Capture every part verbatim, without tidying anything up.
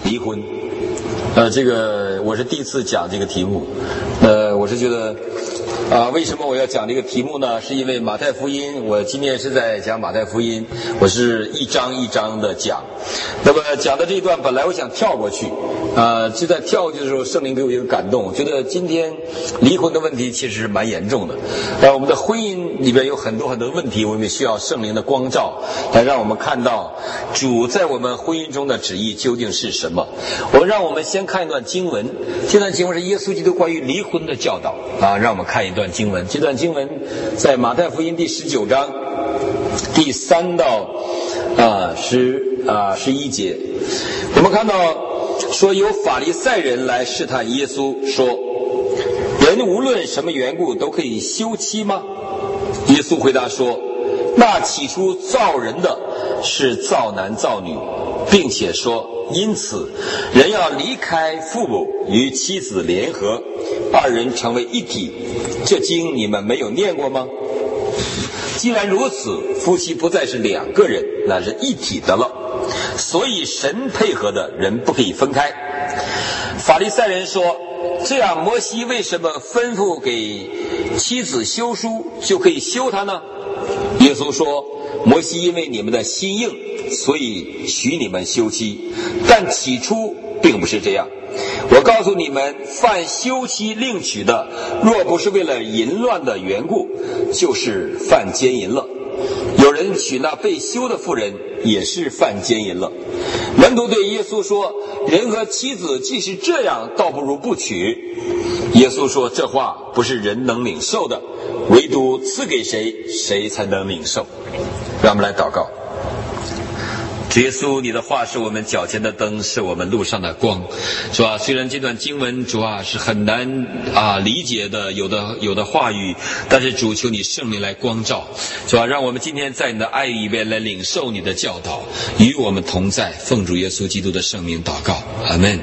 离婚。呃，这个我是第一次讲这个题目，呃，我是觉得。啊，为什么我要讲这个题目呢？是因为马太福音，我今天是在讲马太福音，我是一章一章的讲。那么讲的这一段，本来我想跳过去，啊，就在跳过去的时候，圣灵给我一个感动，觉得今天离婚的问题其实是蛮严重的。呃，我们的婚姻里边有很多很多问题，我们也需要圣灵的光照，来让我们看到主在我们婚姻中的旨意究竟是什么。我让我们先看一段经文，这段经文是耶稣基督关于离婚的教导啊，让我们看一段。这段经文，这段经文在马太福音第十九章第三到啊十啊十一节，我们看到说有法利赛人来试探耶稣，说人无论什么缘故都可以休妻吗？耶稣回答说，那起初造人的是造男造女，并且说因此人要离开父母与妻子联合，二人成为一体，这经你们没有念过吗？既然如此，夫妻不再是两个人，那是一体的了，所以神配合的人不可以分开。法利赛人说，这样摩西为什么吩咐给妻子休书就可以休她呢？耶稣说，摩西因为你们的心硬，所以许你们休妻，但起初并不是这样。我告诉你们，犯休妻另娶的，若不是为了淫乱的缘故，就是犯奸淫了。有人娶那被休的妇人，也是犯奸淫了。门徒对耶稣说，人和妻子既是这样，倒不如不娶。耶稣说，这话不是人能领受的，唯独赐给谁，谁才能领受。让我们来祷告。主耶稣，你的话是我们脚前的灯，是我们路上的光，是吧？虽然这段经文主啊是很难啊理解的，有的有的话语，但是主求你圣灵来光照，是吧？让我们今天在你的爱里边来领受你的教导，与我们同在，奉主耶稣基督的圣名祷告，阿们。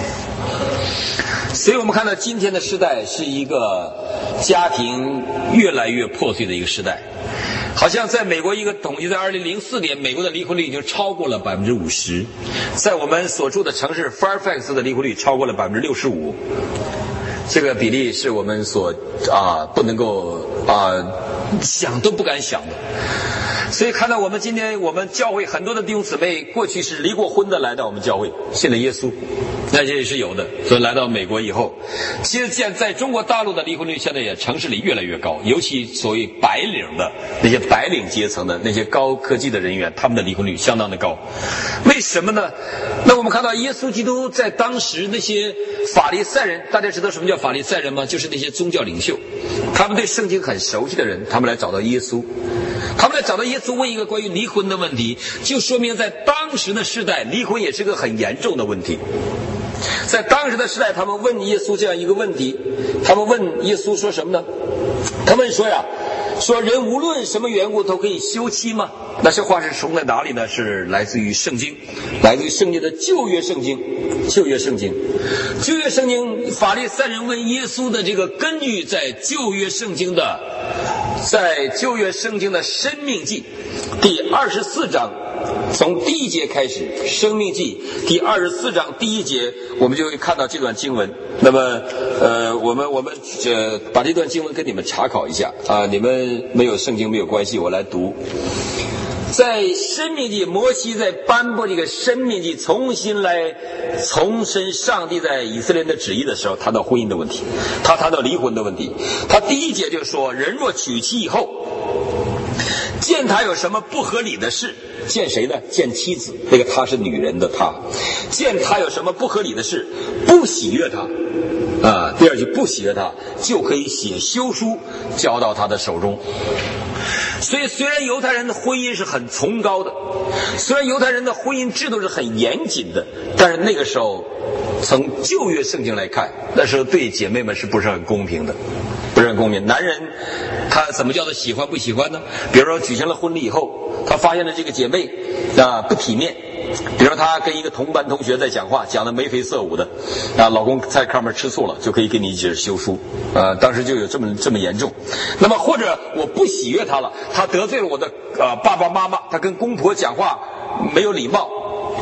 所以我们看到今天的时代是一个家庭越来越破碎的一个时代。好像在美国一个统计，在二零零四年，美国的离婚率已经超过了百分之五十，在我们所住的城市 Fairfax 的离婚率超过了百分之六十五，这个比例是我们所啊不能够啊想都不敢想的。所以看到我们今天我们教会很多的弟兄姊妹，过去是离过婚的来到我们教会，信了耶稣，那些也是有的。所以来到美国以后，其实现在中国大陆的离婚率现在也城市里越来越高，尤其所谓白领的那些白领阶层的那些高科技的人员，他们的离婚率相当的高。为什么呢？那我们看到耶稣基督在当时那些法利赛人，大家知道什么叫法利赛人吗？就是那些宗教领袖，他们对圣经很熟悉的人，他们来找到耶稣。他们来找到耶稣问一个关于离婚的问题，就说明在当时的时代，离婚也是个很严重的问题。在当时的时代，他们问耶稣这样一个问题，他们问耶稣说什么呢？他们说呀，说人无论什么缘故都可以休妻吗？那这话是从在哪里呢？是来自于圣经，来自于圣经的旧约圣经。旧约圣经，旧约圣经，法利赛人问耶稣的这个根据在旧约圣经的，在旧约圣经的申命记第二十四章，从第一节开始，申命记第二十四章第一节，我们就会看到这段经文。那么，呃，我们我们呃把这段经文跟你们查考一下啊，你们没有圣经没有关系，我来读。在申命记，摩西在颁布这个申命记，重新来重申上帝在以色列人的旨意的时候，谈到婚姻的问题，他谈到离婚的问题。他第一节就说，人若娶妻以后，见他有什么不合理的事，见谁呢？见妻子，那个他是女人的他，见他有什么不合理的事，不喜悦他啊，第二句不喜悦他，就可以写休书交到他的手中。所以虽然犹太人的婚姻是很崇高的，虽然犹太人的婚姻制度是很严谨的，但是那个时候从旧约圣经来看，那时候对姐妹们是不是很公平的，不是很公平。男人他怎么叫做喜欢不喜欢呢？比如说举行了婚礼以后，他发现了这个姐妹啊不体面，比如说他跟一个同班同学在讲话，讲的眉飞色舞的啊，老公在炕边吃醋了，就可以给你一纸休书啊，当时就有这么这么严重。那么或者我不喜悦他了，他得罪了我的呃爸爸妈妈，他跟公婆讲话没有礼貌，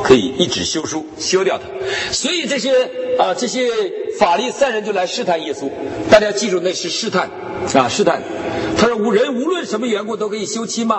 可以一纸休书休掉它。所以这些啊这些法利赛人就来试探耶稣，大家记住那是试探啊试探。他说无人无论什么缘故都可以休妻吗？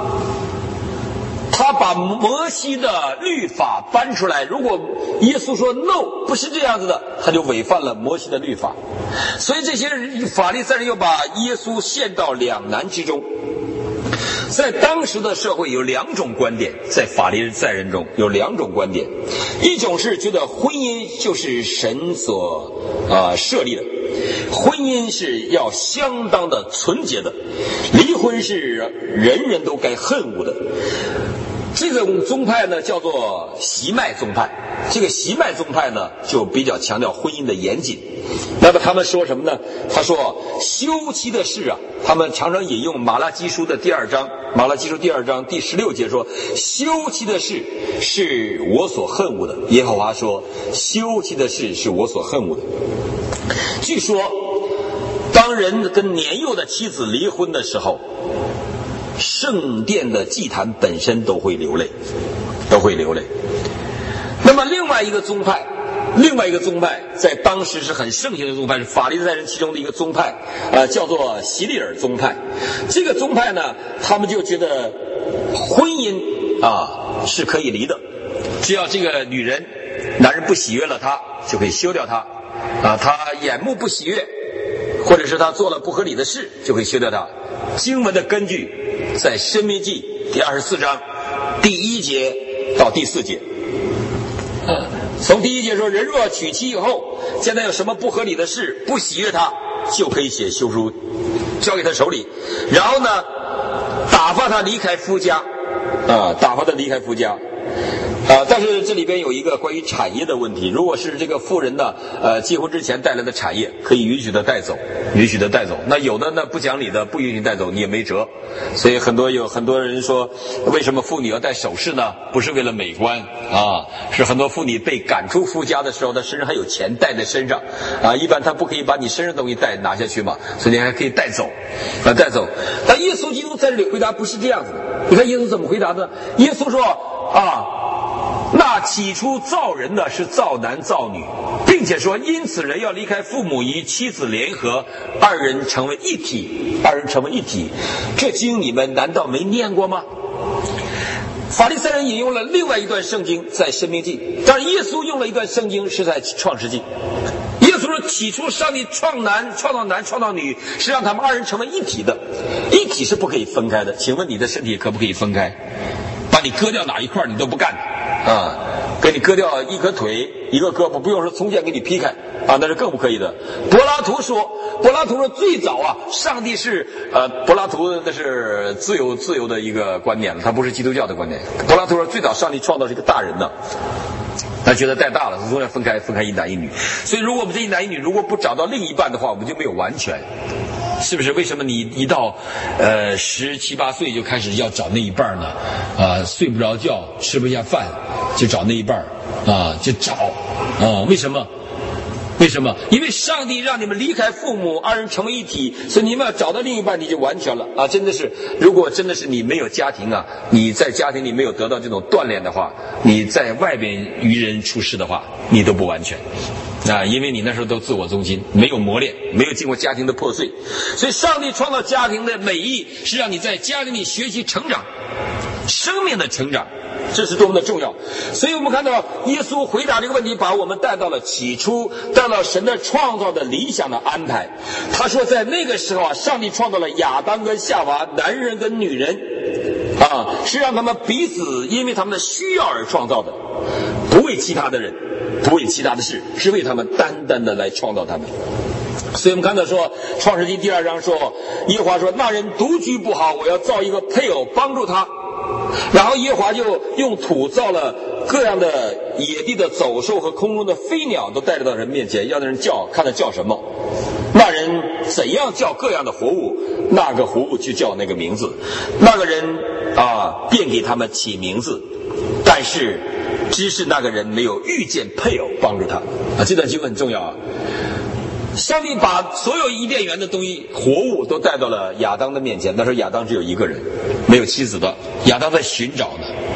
他把摩西的律法搬出来，如果耶稣说 no 不是这样子的，他就违反了摩西的律法。所以这些法利赛人又把耶稣陷到两难之中。在当时的社会有两种观点，在法利赛人中有两种观点，一种是觉得婚姻就是神所啊、呃、设立的，婚姻是要相当的纯洁的，离婚是人人都该恨恶的。这种宗派呢叫做习迈宗派，这个习迈宗派呢就比较强调婚姻的严谨。那么他们说什么呢？他说休妻的事啊，他们常常引用马拉基书的第二章，马拉基书第二章第十六节说，休妻的事是我所恨恶的。耶和华说，休妻的事是我所恨恶的。据说当人跟年幼的妻子离婚的时候，圣殿的祭坛本身都会流泪，都会流泪。那么另外一个宗派，另外一个宗派在当时是很盛行的宗派，是法利赛人其中的一个宗派，呃，叫做希利尔宗派。这个宗派呢，他们就觉得婚姻啊是可以离的，只要这个女人，男人不喜悦了她，就可以休掉她，啊，她眼目不喜悦，或者是她做了不合理的事，就可以休掉她。经文的根据在申命记第二十四章第一节到第四节。从第一节说，人若娶妻以后，现在有什么不合理的事，不喜悦他，就可以写休书交给他手里，然后呢打发他离开夫家啊，打发他离开夫家啊。但是这里边有一个关于产业的问题，如果是这个妇人呢，呃，结婚之前带来的产业，可以允许他带走，允许他带走。那有的呢不讲理的，不允许带走，你也没辙。所以很多有很多人说，为什么妇女要戴首饰呢？不是为了美观啊，是很多妇女被赶出夫家的时候，她身上还有钱带在身上啊，一般她不可以把你身上东西带拿下去嘛，所以你还可以带走啊，带走。但耶稣基督在这里回答不是这样子的，你看耶稣怎么回答呢？耶稣说啊，那起初造人的是造男造女，并且说因此人要离开父母与妻子联合，二人成为一体，二人成为一体。这经你们难道没念过吗？法利赛人引用了另外一段圣经，在申命记，但是耶稣用了一段圣经是在创世纪。耶稣说起初上帝创男创造男创造女，是让他们二人成为一体的，一体是不可以分开的。请问你的身体可不可以分开？把你割掉哪一块你都不干啊，给你割掉一颗腿一个胳膊，不用说从前给你劈开啊，那是更不可以的。柏拉图说，柏拉图说最早啊，上帝是呃，柏拉图那是自由自由的一个观点了，他不是基督教的观点。柏拉图说最早上帝创造是一个大人呢，他觉得太大了，总要分开分开一男一女。所以如果我们这一男一女如果不找到另一半的话，我们就没有完全。是不是？为什么你一到呃十七八岁就开始要找那一半呢？啊、呃，睡不着觉，吃不下饭，就找那一半啊，就找啊？为什么？为什么？因为上帝让你们离开父母，二人成为一体，所以你们要找到另一半，你就完全了啊！真的是，如果真的是你没有家庭啊，你在家庭里没有得到这种锻炼的话，你在外边与人处事的话，你都不完全。啊，因为你那时候都自我中心，没有磨练，没有经过家庭的破碎，所以上帝创造家庭的美意是让你在家庭里学习成长，生命的成长，这是多么的重要。所以我们看到耶稣回答这个问题，把我们带到了起初，带到神的创造的理想的安排。他说在那个时候啊，上帝创造了亚当跟夏娃，男人跟女人啊，是让他们彼此因为他们的需要而创造的，不为其他的人，不为其他的事，是为他们单单的来创造他们。所以我们看到说创世纪第二章说，耶和华说那人独居不好，我要造一个配偶帮助他。然后耶和华就用土造了各样的野地的走兽和空中的飞鸟，都带着到人面前，要那人叫，看他叫什么。那人怎样叫各样的活物，那个活物就叫那个名字。那个人啊，便给他们起名字，但是只是那个人没有遇见配偶帮助他啊。这段经文很重要啊。上帝把所有伊甸园的东西活物都带到了亚当的面前，那时候亚当只有一个人，没有妻子的，亚当在寻找呢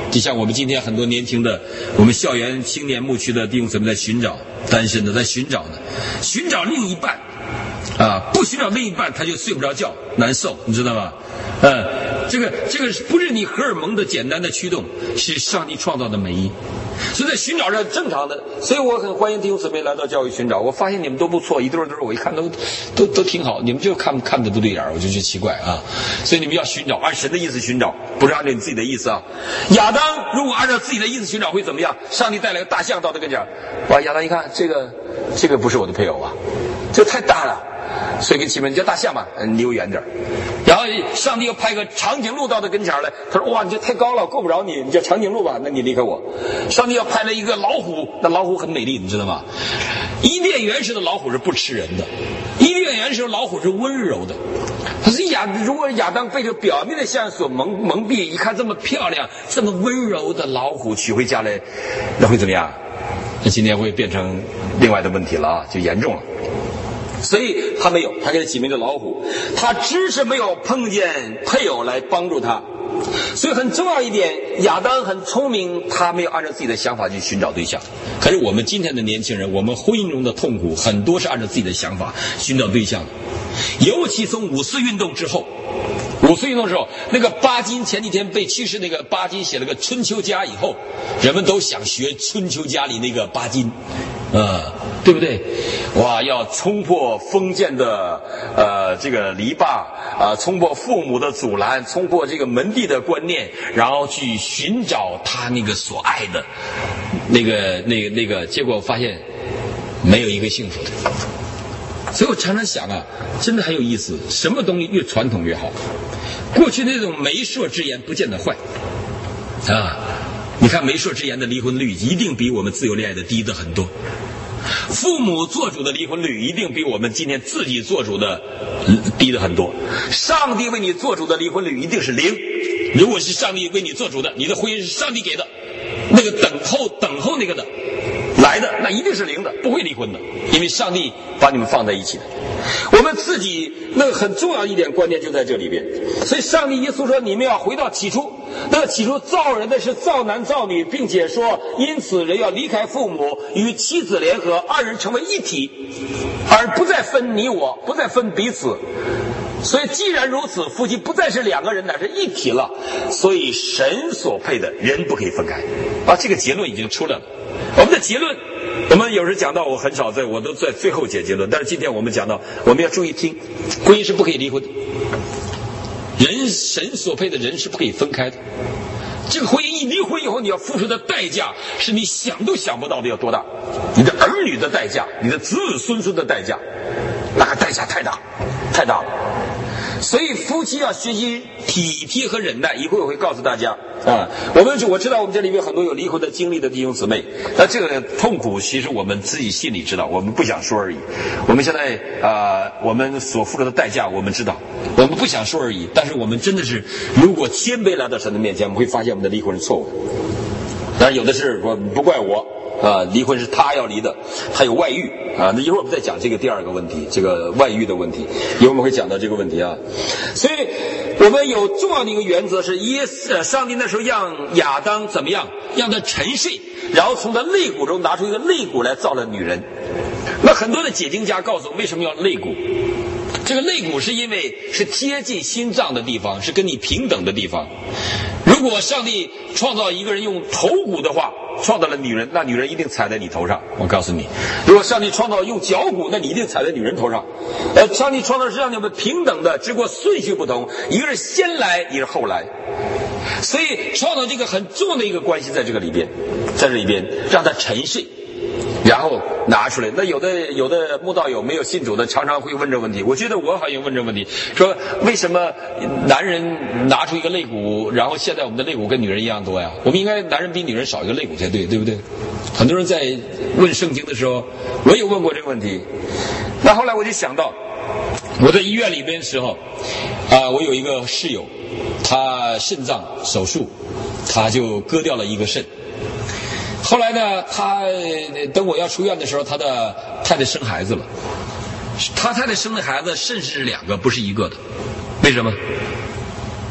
就像我们今天很多年轻的我们校园青年牧区的弟兄姊妹在寻找单身的，在寻找呢，寻找另一半啊，不寻找另一半他就睡不着觉，难受，你知道吗？嗯，这个这个不是你荷尔蒙的简单的驱动，是上帝创造的美意。所以在寻找是正常的，所以我很欢迎弟兄姊妹来到教会寻找。我发现你们都不错，一对儿对儿，我一看都都都挺好，你们就看看的不对眼儿，我就觉得奇怪啊。所以你们要寻找，按神的意思寻找，不是按照你自己的意思啊。亚当如果按照自己的意思寻找会怎么样？上帝带来个大象到他跟前，哇，亚当一看这个这个不是我的配偶啊，这太大了。所以给起名叫大象吧，你离我远点。然后上帝又派个长颈鹿到他跟前来，他说：“哇，你这太高了，够不着你，你叫长颈鹿吧，那你离开我。”上帝要派了一个老虎，那老虎很美丽，你知道吗？伊甸园时的老虎是不吃人的，伊甸园时的老虎是温柔的。可是亚，如果亚当被这表面的象所蒙蒙蔽，一看这么漂亮、这么温柔的老虎娶回家来，那会怎么样？那今天会变成另外的问题了啊，就严重了。所以他没有，他给他起名叫老虎，他只是没有碰见配偶来帮助他。所以很重要一点，亚当很聪明，他没有按照自己的想法去寻找对象。可是我们今天的年轻人，我们婚姻中的痛苦很多是按照自己的想法寻找对象的。尤其从五四运动之后，五四运动之后，那个巴金前几天被去世，那个巴金写了个《春秋家》以后，人们都想学《春秋家》里那个巴金。呃，对不对？哇，要冲破封建的呃这个篱笆啊、呃，冲破父母的阻拦，冲破这个门第的观念，然后去寻找他那个所爱的，那个那个那个，结果发现没有一个幸福的。所以我常常想啊，真的很有意思，什么东西越传统越好。过去那种媒妁之言不见得坏啊。你看媒妁之言的离婚率一定比我们自由恋爱的低的很多，父母做主的离婚率一定比我们今天自己做主的低的很多，上帝为你做主的离婚率一定是零。如果是上帝为你做主的，你的婚姻是上帝给的，那个等候等候那个的来的，那一定是零的，不会离婚的，因为上帝把你们放在一起的。我们自己那个很重要一点观念就在这里边，所以上帝耶稣说你们要回到起初，那个起初造人的是造男造女，并且说因此人要离开父母与妻子联合，二人成为一体，而不再分你我，不再分彼此。所以既然如此，夫妻不再是两个人，乃是一体了。所以神所配的人不可以分开啊，这个结论已经出来了。我们的结论，我们有时讲到，我很少在我都在最后解结论，但是今天我们讲到，我们要注意听，婚姻是不可以离婚的，人神所配的人是不可以分开的。这个婚姻一离婚以后，你要付出的代价是你想都想不到的要多大，你的儿女的代价，你的子子孙孙的代价，那个代价太大太大了。所以夫妻要学习体贴和忍耐，一会儿我会告诉大家啊。我们我知道我们这里面很多有离婚的经历的弟兄姊妹，那这个痛苦其实我们自己心里知道，我们不想说而已。我们现在啊、呃，我们所付出的代价我们知道，我们不想说而已。但是我们真的是，如果谦卑来到神的面前，我们会发现我们的离婚是错误的。当然有的是说不怪我。啊，离婚是他要离的，他有外遇啊。那一会儿我们再讲这个第二个问题，这个外遇的问题，一会儿我们会讲到这个问题啊。所以我们有重要的一个原则是，耶稣上帝那时候让亚当怎么样，让他沉睡，然后从他肋骨中拿出一个肋骨来造了女人。那很多的解经家告诉我，为什么要肋骨？这个肋骨是因为是贴近心脏的地方，是跟你平等的地方。如果上帝创造一个人用头骨的话，创造了女人，那女人一定踩在你头上。我告诉你，如果上帝创造用脚骨，那你一定踩在女人头上。呃，上帝创造是让你们平等的，只不过顺序不同，一个是先来，一个是后来。所以创造这个很重要的一个关系在这个里边，在这里边让他沉睡。然后拿出来。那有的有的慕道友没有信主的，常常会问这问题。我觉得我好像问这问题，说为什么男人拿出一个肋骨，然后现在我们的肋骨跟女人一样多呀？我们应该男人比女人少一个肋骨才对，对不对？很多人在问圣经的时候，我也问过这个问题。那后来我就想到，我在医院里边的时候，啊、呃，我有一个室友，他肾脏手术，他就割掉了一个肾。后来呢，他等我要出院的时候，他的太太生孩子了。他太太生的孩子肾是两个，不是一个的。为什么？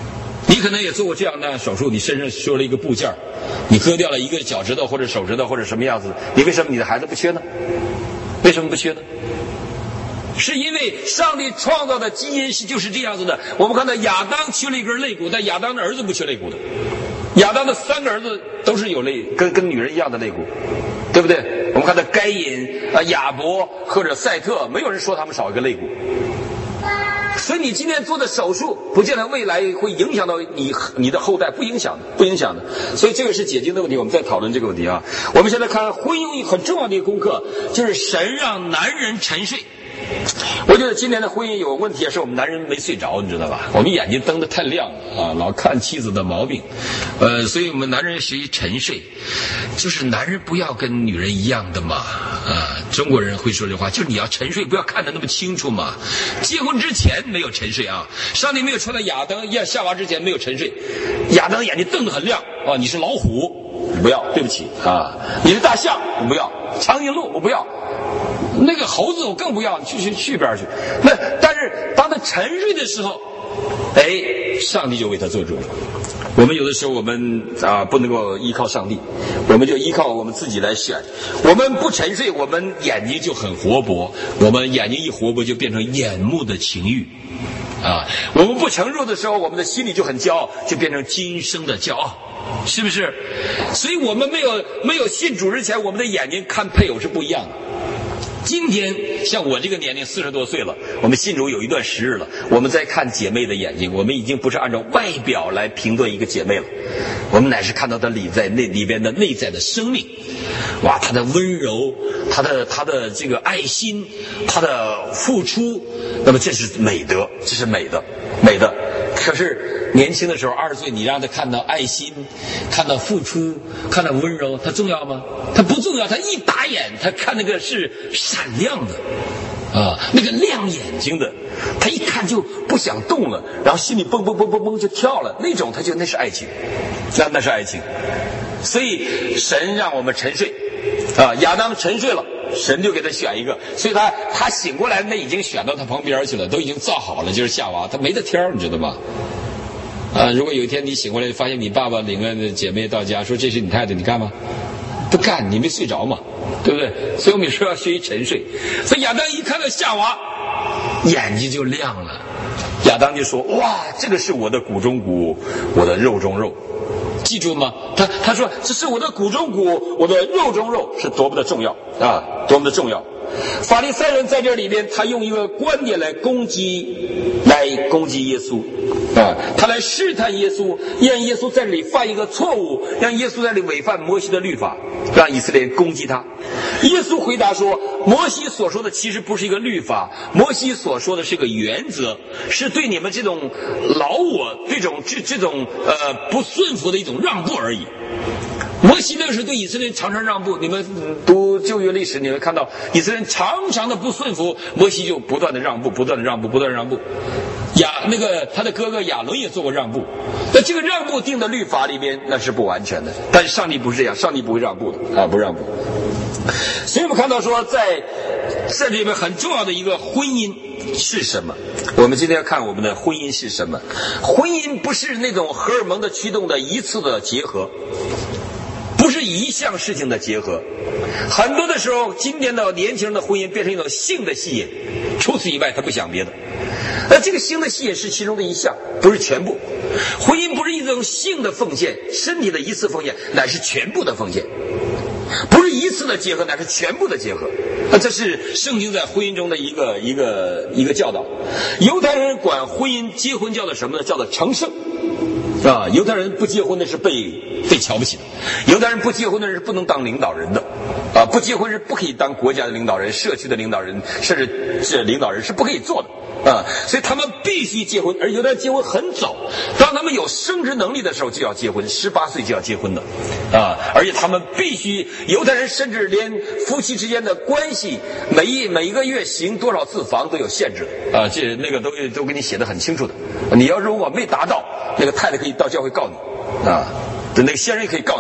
你可能也做过这样的手术，你身上缺了一个部件，你割掉了一个脚趾头或者手指头或者什么样子，你为什么你的孩子不缺呢？为什么不缺呢？是因为上帝创造的基因是就是这样子的。我们看到亚当缺了一根肋骨，但亚当的儿子不缺肋骨的。亚当的三个儿子都是有肋，跟跟女人一样的肋骨，对不对？我们看到该隐啊、亚伯或者赛特，没有人说他们少一个肋骨。所以你今天做的手术，不见得未来会影响到你你的后代，不影响的，不影响的。所以这个是解经的问题，我们再讨论这个问题啊。我们现在看婚姻很重要的一个功课，就是神让男人沉睡。我觉得今天的婚姻有问题，是我们男人没睡着，你知道吧？我们眼睛瞪得太亮了啊，老看妻子的毛病，呃，所以我们男人学习沉睡，就是男人不要跟女人一样的嘛啊，中国人会说这话，就是你要沉睡，不要看得那么清楚嘛。结婚之前没有沉睡啊，上帝没有创造亚当夏娃之前没有沉睡，亚当眼睛瞪得很亮啊，你是老虎，不要，对不起啊，你是大象，我不要，长颈鹿我不要。那个猴子我更不要，去去去边去。那但是当他沉睡的时候，哎，上帝就为他做主了。我们有的时候我们啊不能够依靠上帝，我们就依靠我们自己来选。我们不沉睡，我们眼睛就很活泼，我们眼睛一活泼就变成眼目的情欲啊。我们不沉睡的时候，我们的心里就很骄傲，就变成今生的骄傲。是不是？所以我们没有没有信主之前，我们的眼睛看配偶是不一样的。今天像我这个年龄四十多岁了，我们信主有一段时日了，我们在看姐妹的眼睛，我们已经不是按照外表来评断一个姐妹了，我们乃是看到她里在那里边的内在的生命，哇，她的温柔，她的她的这个爱心，她的付出，那么这是美德，这是美的，美的。可是年轻的时候，二十岁，你让他看到爱心，看到付出，看到温柔，他重要吗？他不重要。他一打眼，他看那个是闪亮的，啊，那个亮眼睛的，他一看就不想动了，然后心里蹦蹦蹦蹦蹦就跳了，那种他就那是爱情，那那是爱情。所以神让我们沉睡，啊，亚当沉睡了。神就给他选一个，所以他他醒过来，那已经选到他旁边去了，都已经造好了，就是夏娃，他没得挑，你知道吗？啊，如果有一天你醒过来，发现你爸爸领了姐妹到家，说这是你太太，你干吗？不干，你没睡着嘛，对不对？所以我们说要学习沉睡。所以亚当一看到夏娃，眼睛就亮了，亚当就说：哇，这个是我的骨中骨，我的肉中肉。记住吗？他他说这是我的骨中骨，我的肉中肉，是多么的重要啊，多么的重要。法利赛人在这里边，他用一个观点来攻击，来攻击耶稣啊，他来试探耶稣，让耶稣在这里犯一个错误，让耶稣在这里违反摩西的律法，让以色列人攻击他。耶稣回答说，摩西所说的其实不是一个律法，摩西所说的是个原则，是对你们这种老我这种这这种呃不顺服的一种让步而已。摩西那个时候对以色列人常常让步，你们读旧约历史，你会看到以色列人常常的不顺服，摩西就不断的让步，不断的让步，不断的让步。亚那个他的哥哥亚伦也做过让步，那这个让步定的律法里边那是不完全的，但是上帝不是这样，上帝不会让步的啊，不让步。所以我们看到说，在这里面很重要的一个婚姻是什么？我们今天要看我们的婚姻是什么？婚姻不是那种荷尔蒙的驱动的一次的结合，不是一项事情的结合。很多的时候，今天的年轻人的婚姻变成一种性的吸引，除此以外他不想别的。那这个性的吸引是其中的一项，不是全部。婚姻不是一种性的奉献，身体的一次奉献，乃是全部的奉献。不是一次的结合，乃是全部的结合。那这是圣经在婚姻中的一个一个一个教导。犹太人管婚姻结婚叫做什么呢？叫做成圣啊。犹太人不结婚的是被被瞧不起的，犹太人不结婚的人是不能当领导人的啊，不结婚是不可以当国家的领导人、社区的领导人，甚至是领导人是不可以做的。啊，所以他们必须结婚，而犹太人结婚很早，当他们有生殖能力的时候就要结婚，十八岁就要结婚的，啊，而且他们必须，犹太人甚至连夫妻之间的关系，每一每一个月行多少次房都有限制的，啊，这那个都都给你写得很清楚的，你要如果没达到，那个太太可以到教会告你，啊，那个先生可以告你，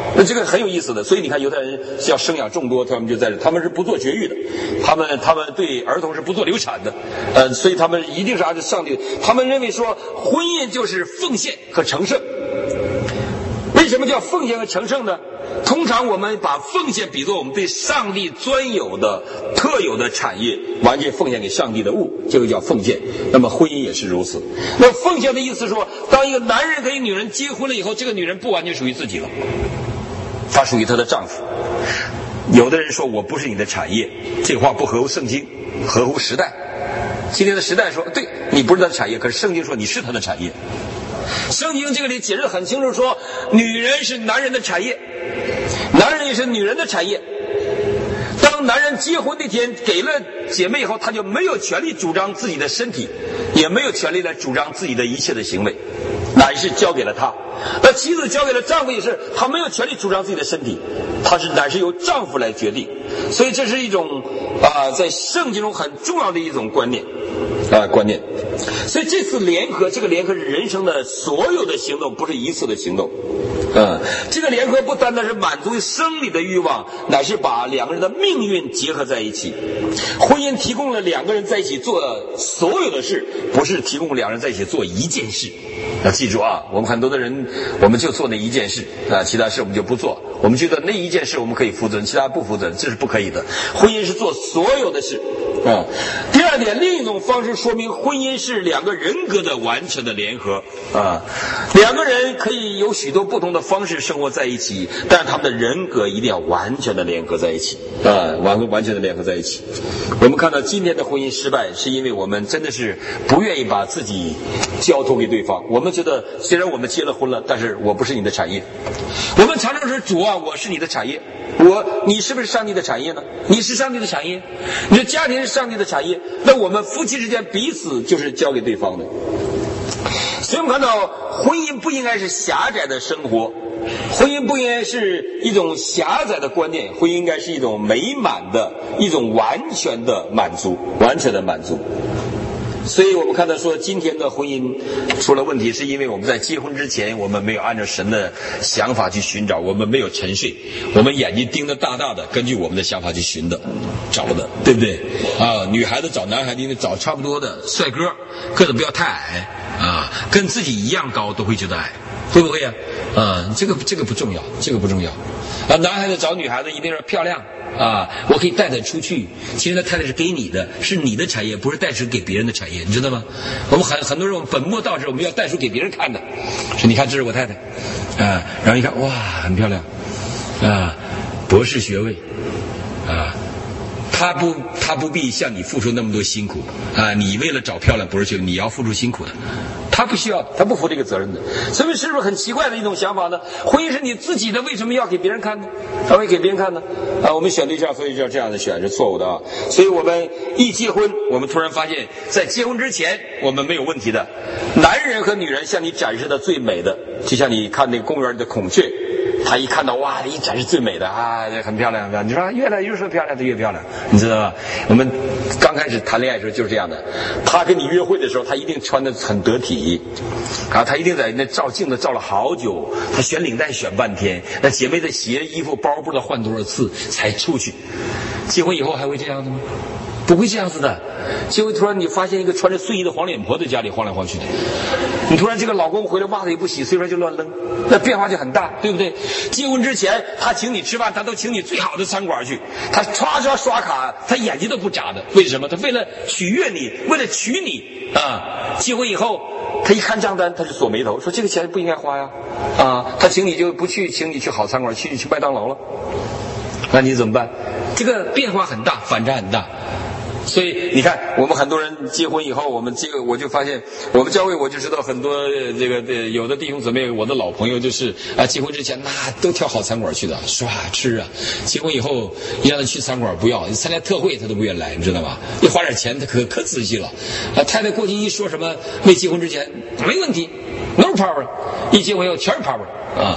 那这个很有意思的。所以你看犹太人要生养众多，他们就在这，他们是不做绝育的，他们他们对儿童是不做流产的，呃，所以他们一定是按照上帝，他们认为说婚姻就是奉献和成圣。为什么叫奉献和成圣呢？通常我们把奉献比作我们对上帝专有的特有的产业，完全奉献给上帝的物，这个叫奉献。那么婚姻也是如此。那奉献的意思说，当一个男人跟一个女人结婚了以后，这个女人不完全属于自己了，她属于她的丈夫。有的人说我不是你的产业，这个话不合乎圣经，合乎时代。今天的时代说对，你不是他的产业，可是圣经说你是他的产业。圣经这个里解释很清楚，说女人是男人的产业，男人也是女人的产业。当男人结婚那天给了姐妹以后，他就没有权利主张自己的身体，也没有权利来主张自己的一切的行为，乃是交给了他。那妻子交给了丈夫也是，他没有权利主张自己的身体，他是乃是由丈夫来决定。所以这是一种啊、呃，在圣经中很重要的一种观念啊、呃、观念。所以这次联合，这个联合是人生的所有的行动，不是一次的行动。嗯，这个联合不单单是满足生理的欲望，乃是把两个人的命运结合在一起。婚姻提供了两个人在一起做所有的事，不是提供两人在一起做一件事。要记住啊，我们很多的人，我们就做那一件事啊，其他事我们就不做。我们觉得那一件事我们可以负责任，其他不负责任，这是不可以的。婚姻是做所有的事。啊，第二点，另一种方式说明婚姻是两个人格的完全的联合啊。两个人可以有许多不同的方式生活在一起，但是他们的人格一定要完全的联合在一起啊，完完全的联合在一起。我们看到今天的婚姻失败，是因为我们真的是不愿意把自己交托给对方。我们觉得虽然我们结了婚了，但是我不是你的产业。我们常常说主啊，我是你的产业。我，你是不是上帝的产业呢？你是上帝的产业，你的家庭是上帝的产业，那我们夫妻之间彼此就是交给对方的。所以我们看到，婚姻不应该是狭窄的生活，婚姻不应该是一种狭窄的观念，婚姻应该是一种美满的、一种完全的满足，完全的满足。所以我们看到说，今天的婚姻出了问题，是因为我们在结婚之前，我们没有按照神的想法去寻找，我们没有沉睡，我们眼睛盯得大大的，根据我们的想法去寻的、找的，对不对？啊，女孩子找男孩子应该找差不多的帅哥，个子不要太矮啊，跟自己一样高都会觉得矮，会不会啊？啊，这个这个不重要，这个不重要。啊，男孩子找女孩子一定是漂亮。啊，我可以带她出去。其实那太太是给你的，是你的产业，不是带出给别人的产业，你知道吗？我们很很多人本末倒置，我们要带出给别人看的。说你看，这是我太太，啊，然后一看，哇，很漂亮，啊，博士学位，啊，她不，她不必向你付出那么多辛苦啊。你为了找漂亮博士学位，你要付出辛苦的。他不需要，他不负这个责任的。所以是不是很奇怪的一种想法呢？婚姻是你自己的，为什么要给别人看呢？他会给别人看呢？啊，我们选对象，所以就这样的选是错误的啊。所以我们一结婚，我们突然发现，在结婚之前，我们没有问题的。男人和女人向你展示的最美的，就像你看那个公园里的孔雀，他一看到哇，一展示最美的啊，很漂亮，很漂亮。你说越来越说漂亮，就越漂亮，你知道吗？我们刚开始谈恋爱的时候就是这样的。他跟你约会的时候，他一定穿得很得体，啊，他一定在那照镜子照了好久，他选领带选半天，那姐妹的鞋、衣服、包不知道换多少次才出去。结婚以后还会这样的吗？不会这样子的。结果突然你发现一个穿着睡衣的黄脸婆在家里晃来晃去的，你突然这个老公回来袜子也不洗，随便就乱扔，那变化就很大，对不对？结婚之前他请你吃饭，他都请你最好的餐馆去，他刷刷刷卡，他眼睛都不眨的。为什么？他为了取悦你，为了娶你啊！结婚以后他一看账单他就锁眉头，说这个钱不应该花呀啊！他请你就不去，请你去好餐馆，去去麦当劳了，那你怎么办？这个变化很大，反差很大。所以你看，我们很多人结婚以后，我们这个我就发现，我们教会我就知道很多这个有的弟兄姊妹，我的老朋友就是啊，结婚之前那都挑好餐馆去的，刷吃啊。结婚以后一让他去餐馆不要，参加特会他都不愿意来，你知道吗？一花点钱他可可仔细了。啊，太太过去一说什么，没结婚之前没问题 ，no problem， 一结婚以后全是 problem 啊。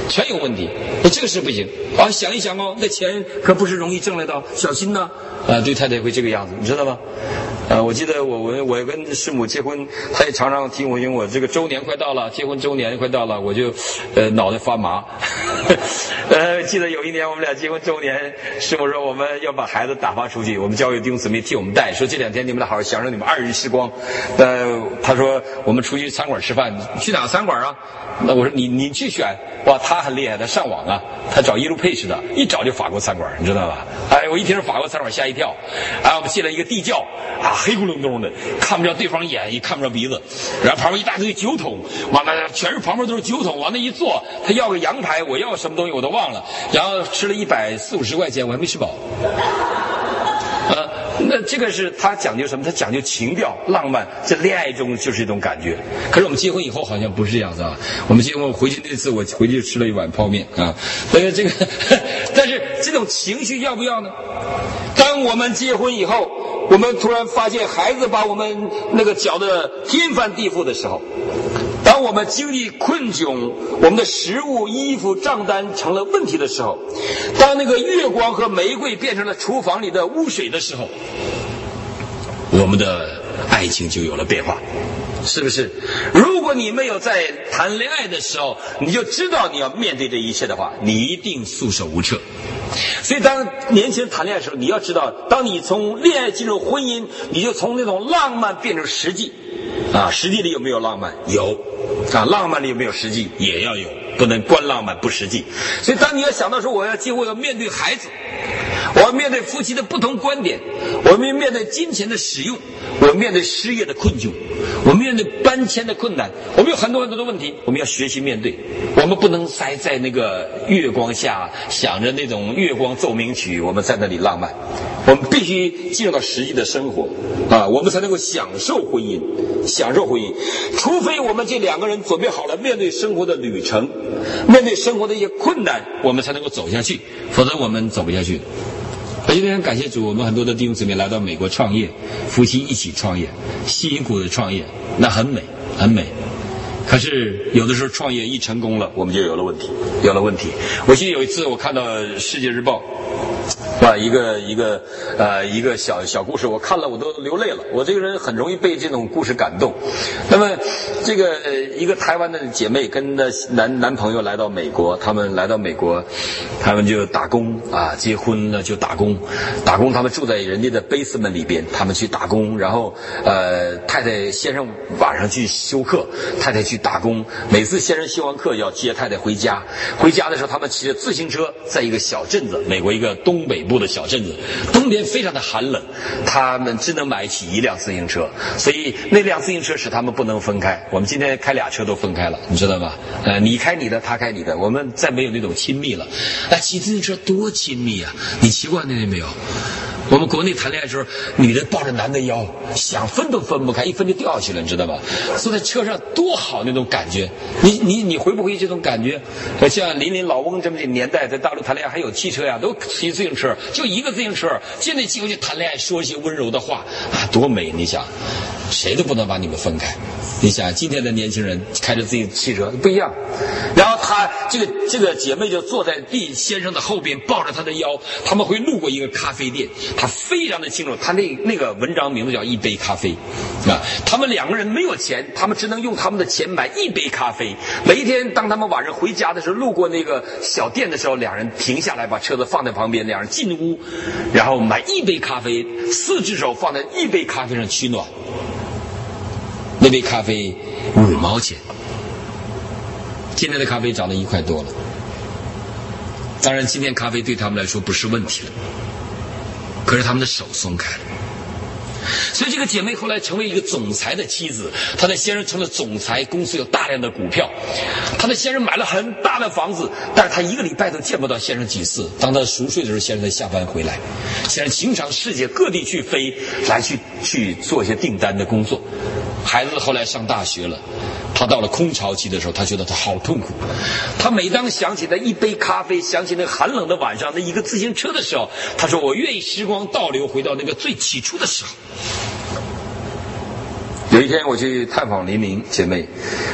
全有问题。那这个是不行啊！想一想哦，那钱可不是容易挣来的，小心呐！啊，对太太会这个样子，你知道吗？啊，我记得我我我跟师母结婚，她也常常提我，因为我这个周年快到了，结婚周年快到了，我就呃脑袋发麻。呃，记得有一年我们俩结婚周年，师母说我们要把孩子打发出去，我们教会弟兄姊妹替我们带，说这两天你们俩好好享受你们二人时光。呃，他说我们出去餐馆吃饭，去哪个餐馆啊？那我说你你去选。哇，他很厉害，他上网啊，他找耶路佩什的，一找就法国餐馆，你知道吧？哎，我一听是法国餐馆吓一跳。啊，我们进了一个地窖啊，黑咕隆咚的，看不着对方眼，也看不着鼻子，然后旁边一大堆酒桶，完了全是旁边都是酒桶，往那一坐，他要个羊排，我要什么东西我都忘了，然后吃了一百四五十块钱，我还没吃饱。呃，那这个是他讲究什么？他讲究情调、浪漫，这恋爱中就是一种感觉。可是我们结婚以后好像不是这样子啊。我们结婚回去那次，我回去吃了一碗泡面啊。那个这个，但是这种情绪要不要呢？当我们结婚以后，我们突然发现孩子把我们那个搅得天翻地覆的时候，当我们经济困窘，我们的食物、衣服账单成了问题的时候，当那个月光和玫瑰变成了厨房里的污水的时候，我们的爱情就有了变化，是不是？如果你没有在谈恋爱的时候，你就知道你要面对这一切的话，你一定束手无策。所以当年轻人谈恋爱的时候，你要知道，当你从恋爱进入婚姻，你就从那种浪漫变成实际啊。实际里有没有浪漫？有啊。浪漫里有没有实际？也要有，不能光浪漫不实际。所以当你要想到说我要结婚，要面对孩子，我要面对夫妻的不同观点，我要面对金钱的使用，我要面对失业的困窘，我们面对搬迁的困难，我们有很多很多的问题，我们要学习面对。我们不能塞在那个月光下想着那种月光奏鸣曲，我们在那里浪漫。我们必须进入到实际的生活啊，我们才能够享受婚姻，享受婚姻。除非我们这两个人准备好了面对生活的旅程，面对生活的一些困难，我们才能够走下去，否则我们走不下去。而且很感谢主，我们很多的弟兄姊妹来到美国创业，夫妻一起创业，辛苦的创业，那很美，很美。可是有的时候创业一成功了，我们就有了问题，有了问题。我记得有一次我看到《世界日报》。啊，一个一个呃一个小小故事，我看了我都流泪了。我这个人很容易被这种故事感动。那么，这个呃一个台湾的姐妹跟的男男朋友来到美国，他们来到美国，他们就打工啊，结婚了就打工，打工他们住在人家的 basement 里边，他们去打工，然后呃太太先生晚上去修课，太太去打工，每次先生修完课要接太太回家，回家的时候他们骑着自行车，在一个小镇子，美国一个东北部的小镇子，冬天非常的寒冷，他们只能买起一辆自行车，所以那辆自行车使他们不能分开。我们今天开俩车都分开了，你知道吗？呃，你开你的，他开你的，我们再没有那种亲密了。那骑自行车多亲密啊！你骑过那没有？我们国内谈恋爱的时候，女的抱着男的腰，想分都分不开，一分就掉下去了，你知道吧？坐在车上多好那种感觉，你你你回不回这种感觉？像林林老翁这么的年代，在大陆谈恋爱还有汽车呀，都骑自行车，就一个自行车，借那机会去谈恋爱，说一些温柔的话啊，多美！你想，谁都不能把你们分开。你想，今天的年轻人开着自己汽车不一样，然后他这个这个姐妹就坐在弟先生的后边，抱着他的腰，他们会路过一个咖啡店。他非常的清楚，他那那个文章名字叫一杯咖啡啊。他们两个人没有钱，他们只能用他们的钱买一杯咖啡。每一天当他们晚上回家的时候，路过那个小店的时候，两人停下来把车子放在旁边，两人进屋，然后买一杯咖啡，四只手放在一杯咖啡上取暖。那杯咖啡五毛钱，今天的咖啡涨到一块多了。当然今天咖啡对他们来说不是问题了，可是他们的手松开了。所以这个姐妹后来成为一个总裁的妻子，她的先生成了总裁，公司有大量的股票，她的先生买了很大的房子，但是她一个礼拜都见不到先生几次。当她熟睡的时候，先生才下班回来。先生经常世界各地去飞，来去去做一些订单的工作。孩子后来上大学了，他到了空巢期的时候，他觉得他好痛苦。他每当想起那一杯咖啡，想起那寒冷的晚上，那一个自行车的时候，他说我愿意时光倒流，回到那个最起初的时候。有一天我去探访黎明姐妹，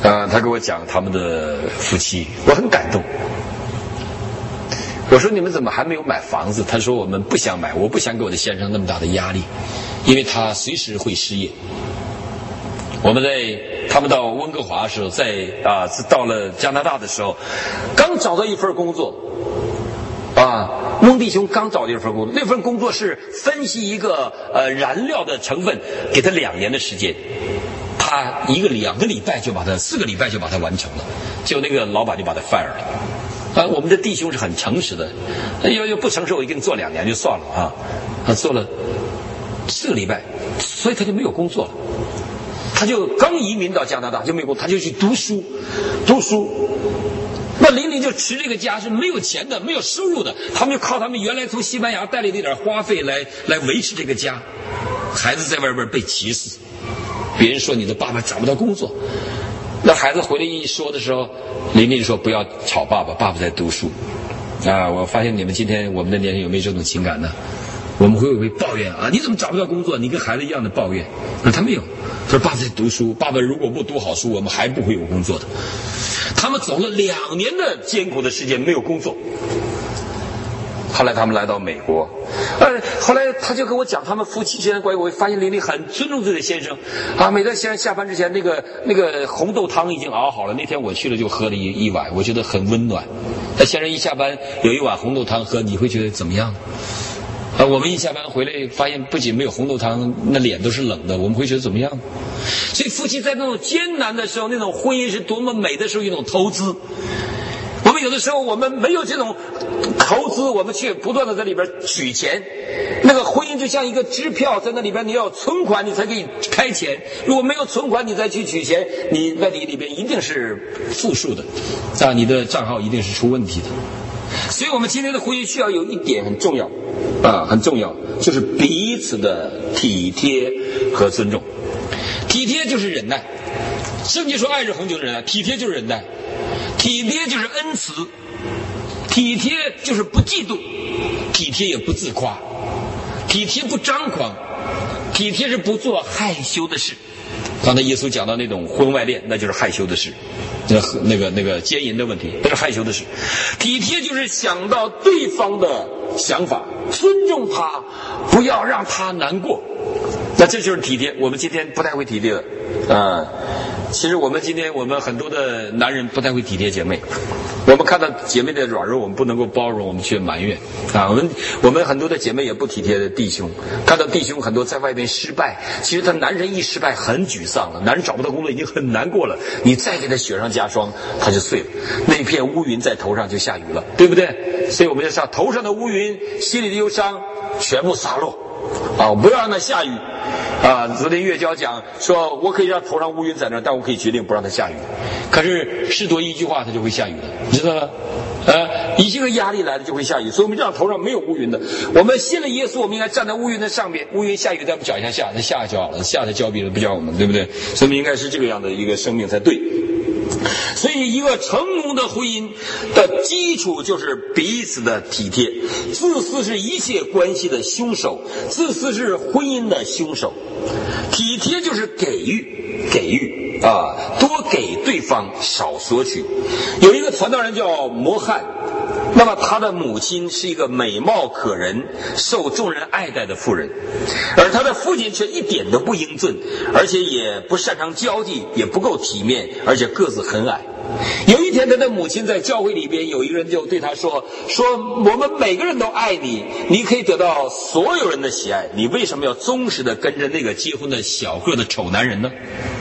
啊，他给我讲他们的夫妻，我很感动。我说你们怎么还没有买房子？他说我们不想买，我不想给我的先生那么大的压力，因为他随时会失业。我们在他们到温哥华的时候，在啊到了加拿大的时候，刚找到一份工作，啊，翁弟兄刚找到一份工作，那份工作是分析一个呃燃料的成分，给他两年的时间，他一个两个礼拜就把他四个礼拜就把它完成了，结果那个老板就把他 fire 了。啊，我们的弟兄是很诚实的，要要不诚实，我一定做两年就算了啊。他做了四个礼拜，所以他就没有工作了。他就刚移民到加拿大就没有工作，他就去读书，读书。那玲玲就持这个家是没有钱的，没有收入的，他们就靠他们原来从西班牙带来的一点花费来来维持这个家。孩子在外边被歧视，别人说你的爸爸找不到工作。那孩子回来一说的时候，玲玲说不要吵爸爸，爸爸在读书。啊，我发现你们今天我们的年轻人有没有这种情感呢？我们会不会抱怨啊？你怎么找不到工作？你跟孩子一样的抱怨。那他没有，他说爸爸在读书，爸爸如果不读好书，我们还不会有工作的。他们走了两年的艰苦的时间没有工作。后来他们来到美国，呃，后来他就跟我讲他们夫妻之间的关系，我发现玲玲很尊重自己的先生，啊，每当先生下班之前，那个那个红豆汤已经熬好了，那天我去了就喝了一一碗，我觉得很温暖。那先生一下班有一碗红豆汤喝，你会觉得怎么样？啊，我们一下班回来发现不仅没有红豆汤，那脸都是冷的，我们会觉得怎么样？所以夫妻在那种艰难的时候，那种婚姻是多么美的时候，一种投资。我们有的时候我们没有这种投资，我们却不断的在里边取钱。那个婚姻就像一个支票，在那里边你要存款你才可以开钱，如果没有存款你再去取钱，你在你里边一定是负数的，啊，你的账号一定是出问题的。所以我们今天的婚姻需要有一点很重要啊，很重要，就是彼此的体贴和尊重。体贴就是忍耐，圣经说爱是恒久忍耐，体贴就是忍耐。体贴就是恩慈，体贴就是不嫉妒，体贴也不自夸，体贴不张狂，体贴是不做害羞的事。刚才耶稣讲到那种婚外恋，那就是害羞的事，那那个那个奸淫的问题，那是害羞的事。体贴就是想到对方的想法，尊重他，不要让他难过。那这就是体贴。我们今天不太会体贴的，啊、嗯，其实我们今天我们很多的男人不太会体贴姐妹。我们看到姐妹的软弱，我们不能够包容，我们却埋怨啊。我们我们很多的姐妹也不体贴的弟兄，看到弟兄很多在外边失败，其实他男人一失败很沮丧了，男人找不到工作已经很难过了，你再给他雪上加霜，他就碎了。那片乌云在头上就下雨了，对不对？所以我们要上头上的乌云，心里的忧伤全部洒落啊！我不要让它下雨啊！昨天月娇讲说，我可以让头上乌云在那，但我可以决定不让它下雨。可是事多一句话，它就会下雨了，你知道吗？呃，一些个压力来了就会下雨，所以我们让头上没有乌云的。我们信了耶稣，我们应该站在乌云的上面，乌云下雨在我们脚下下，它下就好了，下它浇别人不浇我们，对不对？所以我们应该是这个样的一个生命才对。所以一个成功的婚姻的基础就是彼此的体贴。自私是一切关系的凶手，自私是婚姻的凶手。体贴就是给予，给予啊，多给对方，少索取。有一个传道人叫摩汉，那么他的母亲是一个美貌可人、受众人爱戴的妇人，而他的父亲却一点都不英俊，而且也不擅长交际，也不够体面，而且个子很矮。有一天他的母亲在教会里边，有一个人就对他说说我们每个人都爱你，你可以得到所有人的喜爱，你为什么要忠实的跟着那个结婚的小个的丑男人呢？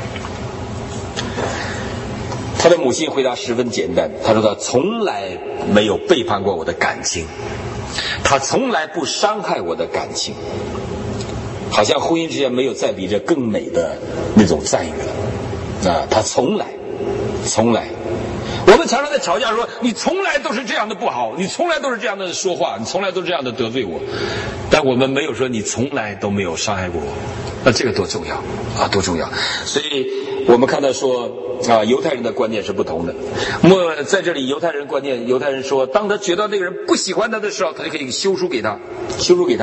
他的母亲回答十分简单，他说他从来没有背叛过我的感情，他从来不伤害我的感情，好像婚姻之间没有再比这更美的那种赞誉了啊！他从来从来，我们常常在吵架说你从来都是这样的不好，你从来都是这样的说话，你从来都是这样的得罪我，但我们没有说你从来都没有伤害过我，那这个多重要啊，多重要！所以我们看到说啊，犹太人的观念是不同的。我在这里，犹太人观念，犹太人说，当他觉得那个人不喜欢他的时候，他就可以休书给他，休书给他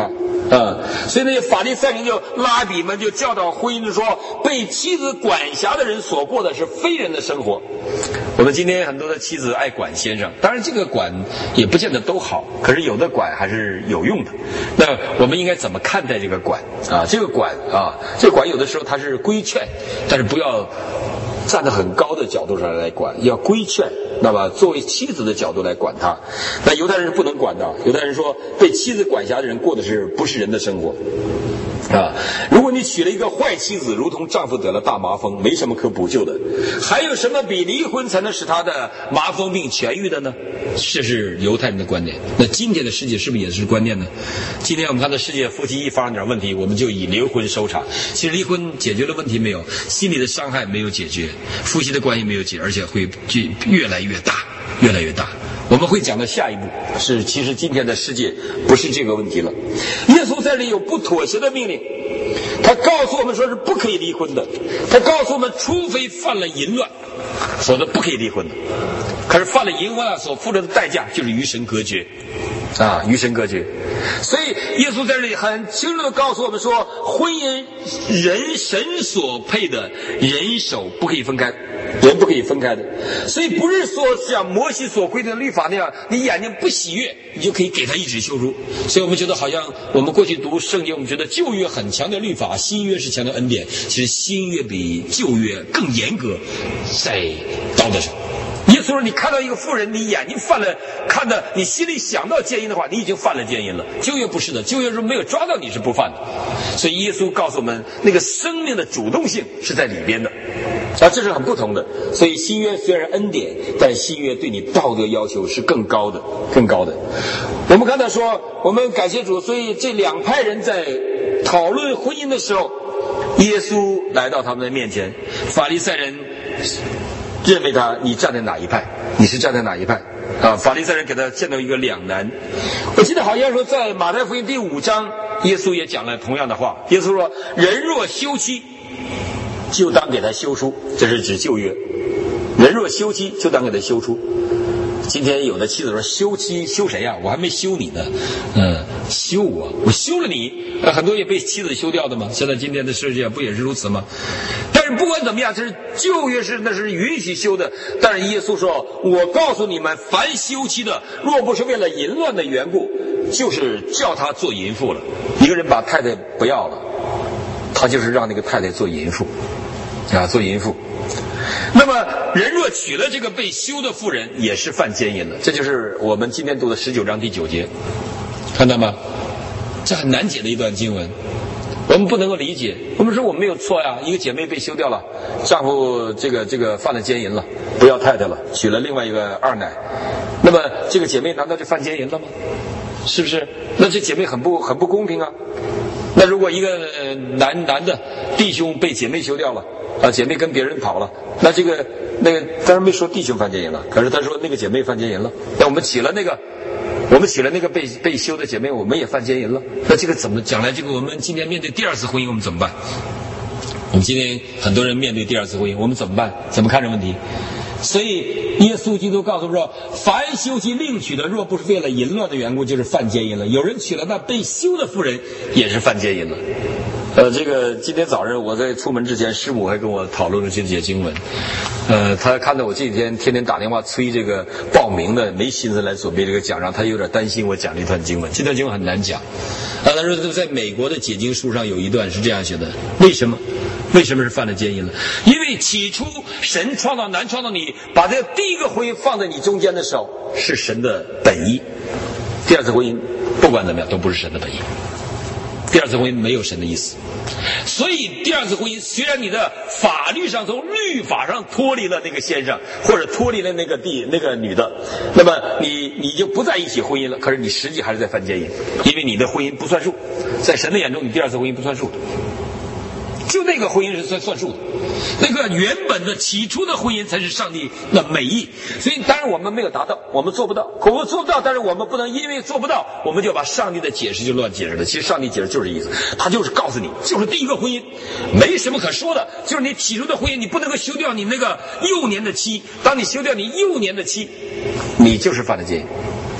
啊、嗯，所以那些法利赛人就拉比们就教导婚姻的说，被妻子管辖的人所过的是非人的生活。我们今天很多的妻子爱管先生，当然这个管也不见得都好，可是有的管还是有用的。那我们应该怎么看待这个管啊？这个管啊，这个管有的时候它是规劝，但是不要站在很高的角度上来管，要规劝。那么作为妻子的角度来管他，那犹太人是不能管的。犹太人说，被妻子管辖的人过的是不是人的生活啊？如果你娶了一个坏妻子，如同丈夫得了大麻风，没什么可补救的。还有什么比离婚才能使他的麻风病痊愈的呢？这是犹太人的观点。那今天的世界是不是也是观念呢？今天我们看到世界夫妻一发生点问题，我们就以离婚收场。其实离婚解决了问题没有，心理的伤害没有解决，夫妻的关系没有解，而且会越来越大，越来越大。我们会讲到下一步是，其实今天的世界不是这个问题了。耶稣在这里有不妥协的命令，他告诉我们说是不可以离婚的，他告诉我们除非犯了淫乱，否则不可以离婚的。可是犯了淫乱所付出的代价就是与神隔绝啊，与神隔绝。所以耶稣在这里很清楚地告诉我们说，婚姻人神所配的人手不可以分开，人不可以分开的。所以不是说像摩西所规定的律法那样，你眼睛不喜悦你就可以给他一纸休书。所以我们觉得好像我们过去读圣经，我们觉得旧约很强调律法，新约是强调恩典。其实新约比旧约更严格在道德上。耶稣说，你看到一个妇人，你眼睛犯了，看的你心里想到奸淫的话，你已经犯了奸淫了。旧约不是的，旧约说没有抓到你是不犯的。所以耶稣告诉我们，那个生命的主动性是在里边的啊，这是很不同的。所以新约虽然恩典，但新约对你道德要求是更高的，更高的。我们看到说，我们感谢主，所以这两派人在讨论婚姻的时候，耶稣来到他们的面前，法利赛人认为他，你站在哪一派？你是站在哪一派？啊，法利赛人给他陷到一个两难。我记得好像说，在马太福音第五章，耶稣也讲了同样的话。耶稣说：“人若休妻，就当给他休书。”这是指旧约。人若休妻，就当给他休书。今天有的妻子说：“休妻休谁呀、啊？我还没休你呢。”嗯，休我，我休了你。呃，很多也被妻子休掉的嘛。现在今天的世界不也是如此吗？但是不管怎么样，这是旧约是那是允许休的。但是耶稣说：“我告诉你们，凡休妻的，若不是为了淫乱的缘故，就是叫他做淫妇了。”一个人把太太不要了，他就是让那个太太做淫妇啊，做淫妇。那么人若娶了这个被休的妇人，也是犯奸淫了。这就是我们今天读的十九章第九节，看到吗？这很难解的一段经文，我们不能够理解。我们说我们没有错呀，一个姐妹被休掉了，丈夫这个这个犯了奸淫了，不要太太了，娶了另外一个二奶，那么这个姐妹难道就犯奸淫了吗？是不是？那这姐妹很不很不公平啊。那如果一个、呃、男男的弟兄被姐妹休掉了啊，姐妹跟别人跑了，那这个那个当然没说弟兄犯奸淫了，可是他说那个姐妹犯奸淫了，那我们娶了那个我们娶了那个被被休的姐妹，我们也犯奸淫了，那这个怎么将来这个我们今天面对第二次婚姻我们怎么办？我们今天很多人面对第二次婚姻，我们怎么办？怎么看这问题？所以耶稣基督告诉我们说，凡休妻另娶的，若不是为了淫乱的缘故，就是犯奸淫了。有人娶了那被休的妇人，也是犯奸淫了。呃，这个今天早上我在出门之前，师母还跟我讨论了这节经文。呃，他看到我这几天天天打电话催这个报名的，没心思来准备这个讲章，他有点担心我讲这段经文。这段经文很难讲。啊，他说在美国的解经书上有一段是这样写的：为什么？为什么是犯了奸淫了？因为起初神创造男创造你，把这第一个婚姻放在你中间的时候，是神的本意。第二次婚姻不管怎么样都不是神的本意。第二次婚姻没有神的意思，所以第二次婚姻虽然你的法律上从律法上脱离了那个先生，或者脱离了那个地那个女的，那么你你就不在一起婚姻了，可是你实际还是在犯奸淫，因为你的婚姻不算数，在神的眼中你第二次婚姻不算数的，就那个婚姻是算算数的，那个原本的起初的婚姻才是上帝的美意。所以当然我们没有达到，我们做不到，我们做不到，但是我们不能因为做不到，我们就把上帝的解释就乱解释了。其实上帝解释就是这意思，他就是告诉你，就是第一个婚姻没什么可说的，就是你起初的婚姻，你不能够休掉你那个幼年的妻，当你休掉你幼年的妻，你就是犯了奸淫。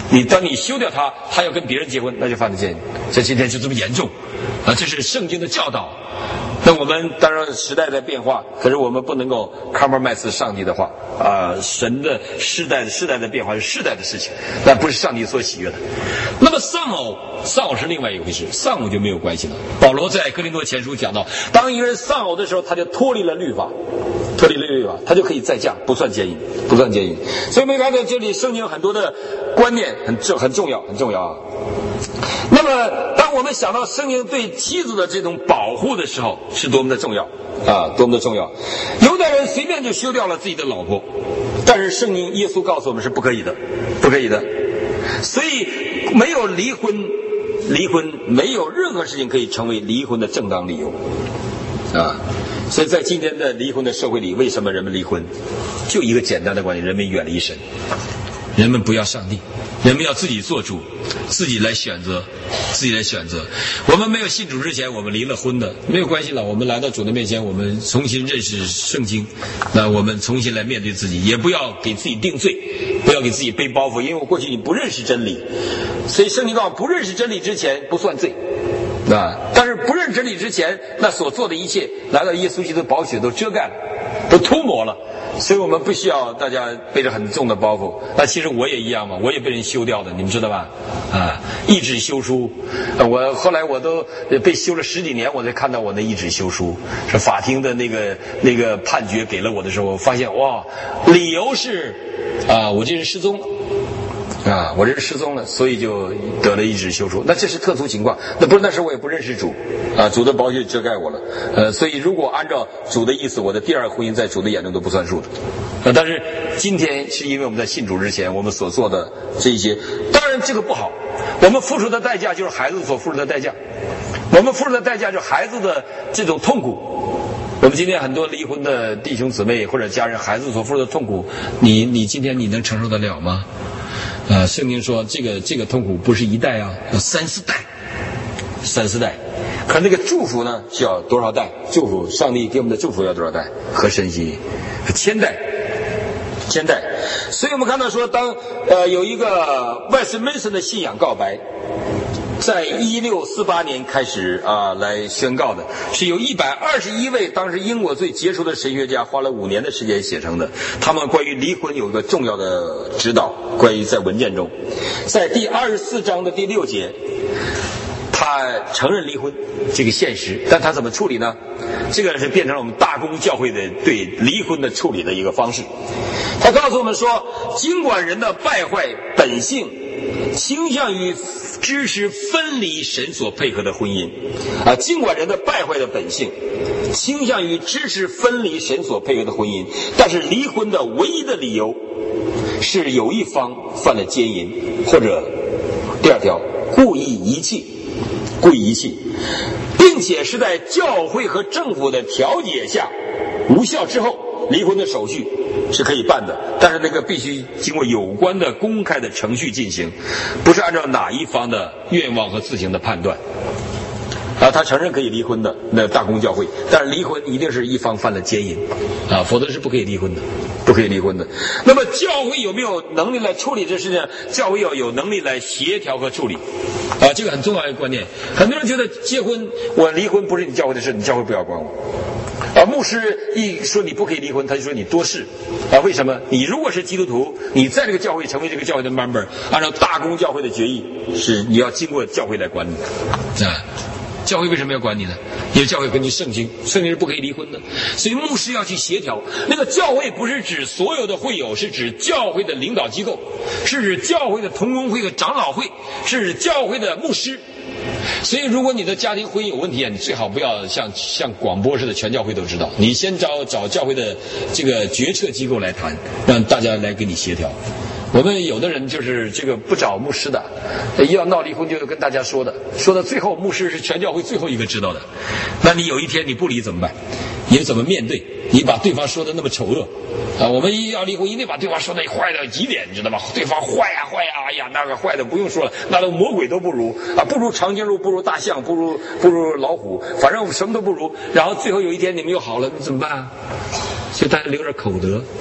你当你休掉他，他要跟别人结婚，那就犯了奸淫。这今天就这么严重啊！这是圣经的教导。那我们当然时代在变化，可是我们不能够 compromise 上帝的话啊、呃！神的世代的世代的变化是世代的事情，那不是上帝所喜悦的。那么丧偶，丧偶是另外一回事，丧偶就没有关系了。保罗在哥林多前书讲到，当一个人丧偶的时候，他就脱离了律法，脱离了律法，他就可以再嫁，不算奸淫，不算奸淫。所以没看到这里圣经有很多的观念很重很重要，很重要啊。那么当我们想到圣经对妻子的这种保护的时候，是多么的重要啊，多么的重要。有的人随便就休掉了自己的老婆，但是圣经耶稣告诉我们是不可以的，不可以的。所以没有离婚，离婚没有任何事情可以成为离婚的正当理由啊。所以在今天的离婚的社会里，为什么人们离婚？就一个简单的观念，人们远离神，人们不要上帝，人们要自己做主，自己来选择，自己来选择。我们没有信主之前，我们离了婚的，没有关系了。我们来到主的面前，我们重新认识圣经，那我们重新来面对自己，也不要给自己定罪，不要给自己背包袱，因为我过去你不认识真理，所以圣经告诉不认识真理之前不算罪。啊！但是不认真理之前，那所做的一切，来到耶稣基督的宝血都遮盖了，都涂抹了。所以我们不需要大家背着很重的包袱。那其实我也一样嘛，我也被人休掉的，你们知道吧？啊，一纸休书，我后来我都被休了十几年，我才看到我那一纸休书，是法庭的那个那个判决给了我的时候，发现哇，理由是啊，我这人失踪了。啊，我这是失踪了，所以就得了一纸休书。那这是特殊情况，那不是那时候我也不认识主，啊，主的宝血遮盖我了，呃，所以如果按照主的意思，我的第二个婚姻在主的眼中都不算数的。啊，但是今天是因为我们在信主之前，我们所做的这些，当然这个不好，我们付出的代价就是孩子所付出的代价，我们付出的代价就是孩子的这种痛苦。我们今天很多离婚的弟兄姊妹或者家人，孩子所付出的痛苦，你你今天你能承受得了吗？啊，圣经说这个这个痛苦不是一代啊，要三四代，三四代。可那个祝福呢，需要多少代？祝福上帝给我们的祝福要多少代？和神心，千代，千代。所以我们看到说，当呃有一个外斯梅森的信仰告白，在一六四八年开始啊来宣告的，是有一百二十一位当时英国最杰出的神学家花了五年的时间写成的。他们关于离婚有一个重要的指导，关于在文件中，在第二十四章的第六节，他承认离婚这个现实，但他怎么处理呢？这个是变成了我们大公教会的对离婚的处理的一个方式。他告诉我们说，尽管人的败坏本性倾向于支持分离神所配合的婚姻啊，尽管人的败坏的本性倾向于支持分离神所配合的婚姻，但是离婚的唯一的理由是有一方犯了奸淫，或者第二条故意遗弃，故意遗弃，并且是在教会和政府的调解下无效之后，离婚的手续是可以办的，但是那个必须经过有关的公开的程序进行，不是按照哪一方的愿望和自行的判断。啊，他承认可以离婚的，那大公教会，但是离婚一定是一方犯了奸淫，啊，否则是不可以离婚的，不可以离婚的。那么教会有没有能力来处理这事情？教会要有能力来协调和处理，啊，这个很重要的观念。很多人觉得结婚，我离婚不是你教会的事，你教会不要管我。啊，牧师一说你不可以离婚，他就说你多事啊？为什么？你如果是基督徒，你在这个教会成为这个教会的 member， 按照大公教会的决议，是你要经过教会来管理的啊。教会为什么要管你呢？因为教会根据圣经，圣经是不可以离婚的，所以牧师要去协调。那个教会不是指所有的会友，是指教会的领导机构，是指教会的同工会和长老会，是指教会的牧师。所以如果你的家庭婚姻有问题啊，你最好不要像像广播似的全教会都知道，你先找找教会的这个决策机构来谈，让大家来给你协调。我们有的人就是这个不找牧师的，要闹离婚就跟大家说的，说到最后牧师是全教会最后一个知道的。那你有一天你不离怎么办？你怎么面对？你把对方说的那么丑恶啊！我们一要离婚，一定把对方说的坏到极点，你知道吗？对方坏呀坏呀，哎呀那个坏的不用说了，那都魔鬼都不如啊，不如长颈鹿，不如大象，不如不如老虎，反正什么都不如。然后最后有一天你们又好了，你怎么办啊？所以大家留点口德，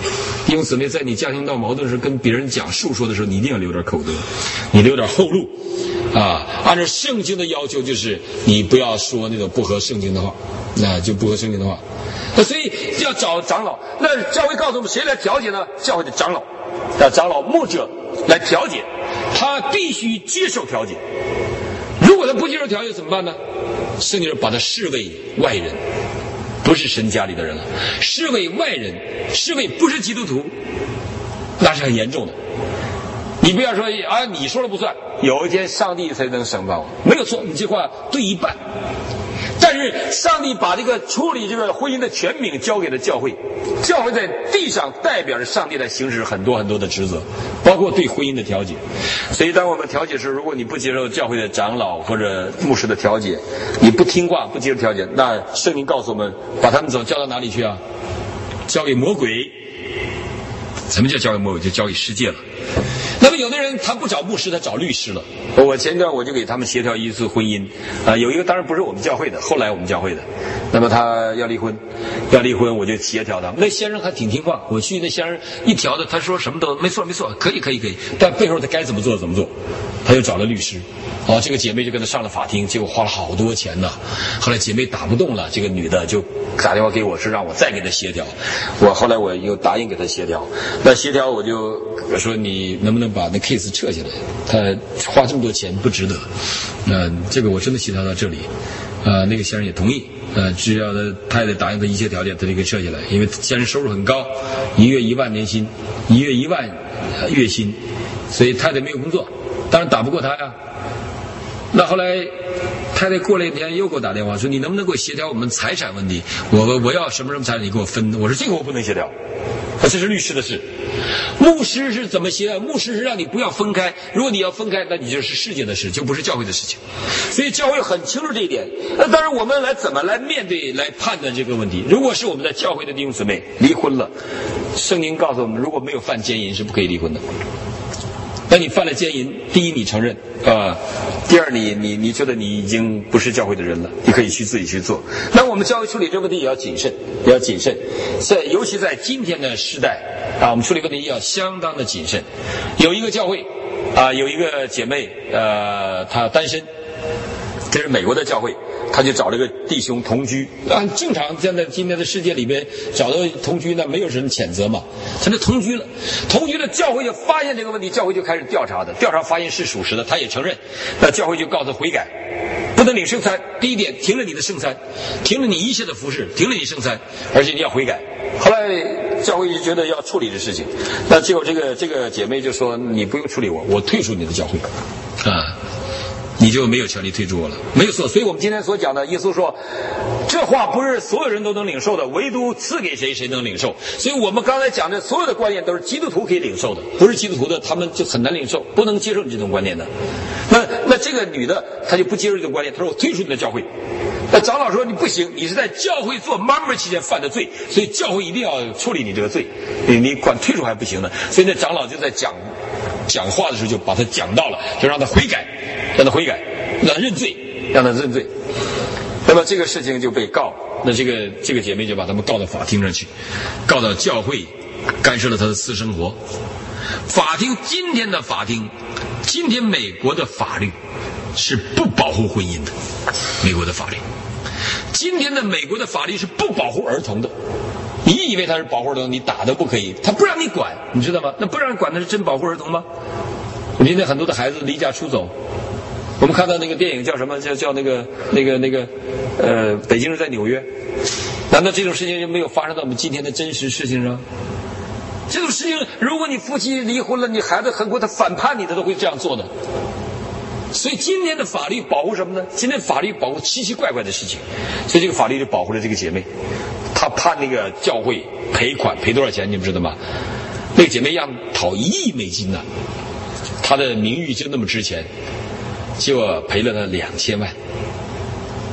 因此呢，在你家庭闹矛盾时，跟别人讲述说的时候，你一定要留点口德，你留点后路啊。按照圣经的要求，就是你不要说那种不合圣经的话，那就不合圣经的话。那所以要找长老。那教会告诉我们谁来调解呢？教会的长老，啊，长老牧者来调解，他必须接受调解。如果他不接受调解怎么办呢？圣经把他视为外人，不是神家里的人了，视为外人，视为不是基督徒，那是很严重的。你不要说啊，你说了不算，有一天上帝才能审判我，没有错，你这话对一半。但是上帝把这个处理这个婚姻的权柄交给了教会，教会在地上代表着上帝来行使很多很多的职责，包括对婚姻的调解。所以当我们调解时，如果你不接受教会的长老或者牧师的调解，你不听话，不接受调解，那圣经告诉我们，把他们走交到哪里去啊？交给魔鬼。什么叫交给魔鬼？就交给世界了。那么有的人他不找牧师，他找律师了。我前段我就给他们协调一次婚姻，啊、呃，有一个当然不是我们教会的，后来我们教会的。那么他要离婚，要离婚我就协调他。那先生还挺听话，我去那先生一调的，他说什么都没错没错，可以可以可以，但背后他该怎么做怎么做，他就找了律师。哦，这个姐妹就跟他上了法庭，结果花了好多钱呢。后来姐妹打不动了，这个女的就打电话给我，是让我再给她协调。我后来我又答应给她协调。那协调我就说你能不能把那 case 撤下来？他花这么多钱不值得。那这个我真的协调到这里，呃，那个先生也同意。呃，只要他太太答应他一切条件，他就可以撤下来，因为先生收入很高，一月一万年薪，一月一万、呃、月薪，所以太太没有工作，当然打不过他呀。那后来太太过了一天又给我打电话说，你能不能给我协调我们财产问题？我我要什么什么财产你给我分。我说这个我不能协调，这是律师的事。牧师是怎么协调？牧师是让你不要分开，如果你要分开，那你就是世界的事，就不是教会的事情。所以教会很清楚这一点。那当然我们来怎么来面对来判断这个问题？如果是我们的教会的弟兄姊妹离婚了，圣经告诉我们，如果没有犯奸淫是不可以离婚的。那你犯了奸淫，第一你承认啊、呃，第二你你你觉得你已经不是教会的人了，你可以去自己去做。那我们教会处理这个问题也要谨慎，也要谨慎，在尤其在今天的时代啊，我们处理问题要相当的谨慎。有一个教会啊，有一个姐妹呃，她单身，这是美国的教会。他就找了个弟兄同居，按正常现在今天的世界里边找到同居呢，没有人谴责嘛。他就同居了，同居了，教会就发现这个问题，教会就开始调查的，调查发现是属实的，他也承认，那教会就告诉他悔改，不能领圣餐。第一点，停了你的圣餐，停了你一切的服侍，停了你圣餐，而且你要悔改。后来教会就觉得要处理这事情，那结果这个这个姐妹就说，你不用处理我，我退出你的教会啊。你就没有权利退出我了，没有错。所以我们今天所讲的，耶稣说，这话不是所有人都能领受的，唯独赐给谁谁能领受。所以我们刚才讲的所有的观念都是基督徒可以领受的，不是基督徒的他们就很难领受，不能接受你这种观念的。那那这个女的她就不接受这种观念，她说我退出你的教会。那长老说你不行，你是在教会做 member 期间犯的罪，所以教会一定要处理你这个罪，你你管退出还不行呢。所以那长老就在讲讲话的时候就把他讲到了，就让他悔改，让他悔改，让他认罪，让他认罪。那么这个事情就被告，那这个这个姐妹就把他们告到法庭上去，告到教会干涉了他的私生活。法庭今天的法庭，今天美国的法律是不保护婚姻的，美国的法律，今天的美国的法律是不保护儿童的。你以为他是保护儿童，你打都不可以，他不让你管，你知道吗？那不让你管，那是真保护儿童吗？我们今天很多的孩子离家出走，我们看到那个电影叫什么？叫叫那个那个那个呃，北京人在纽约。难道这种事情就没有发生在我们今天的真实事情上？这种事情，如果你夫妻离婚了，你孩子很快他反叛你，他都会这样做的。所以今天的法律保护什么呢？今天法律保护奇奇怪怪的事情，所以这个法律就保护了这个姐妹。她判那个教会赔款，赔多少钱你们知道吗？那个姐妹让讨一亿美金呢，她的名誉就那么值钱，结果赔了她两千万。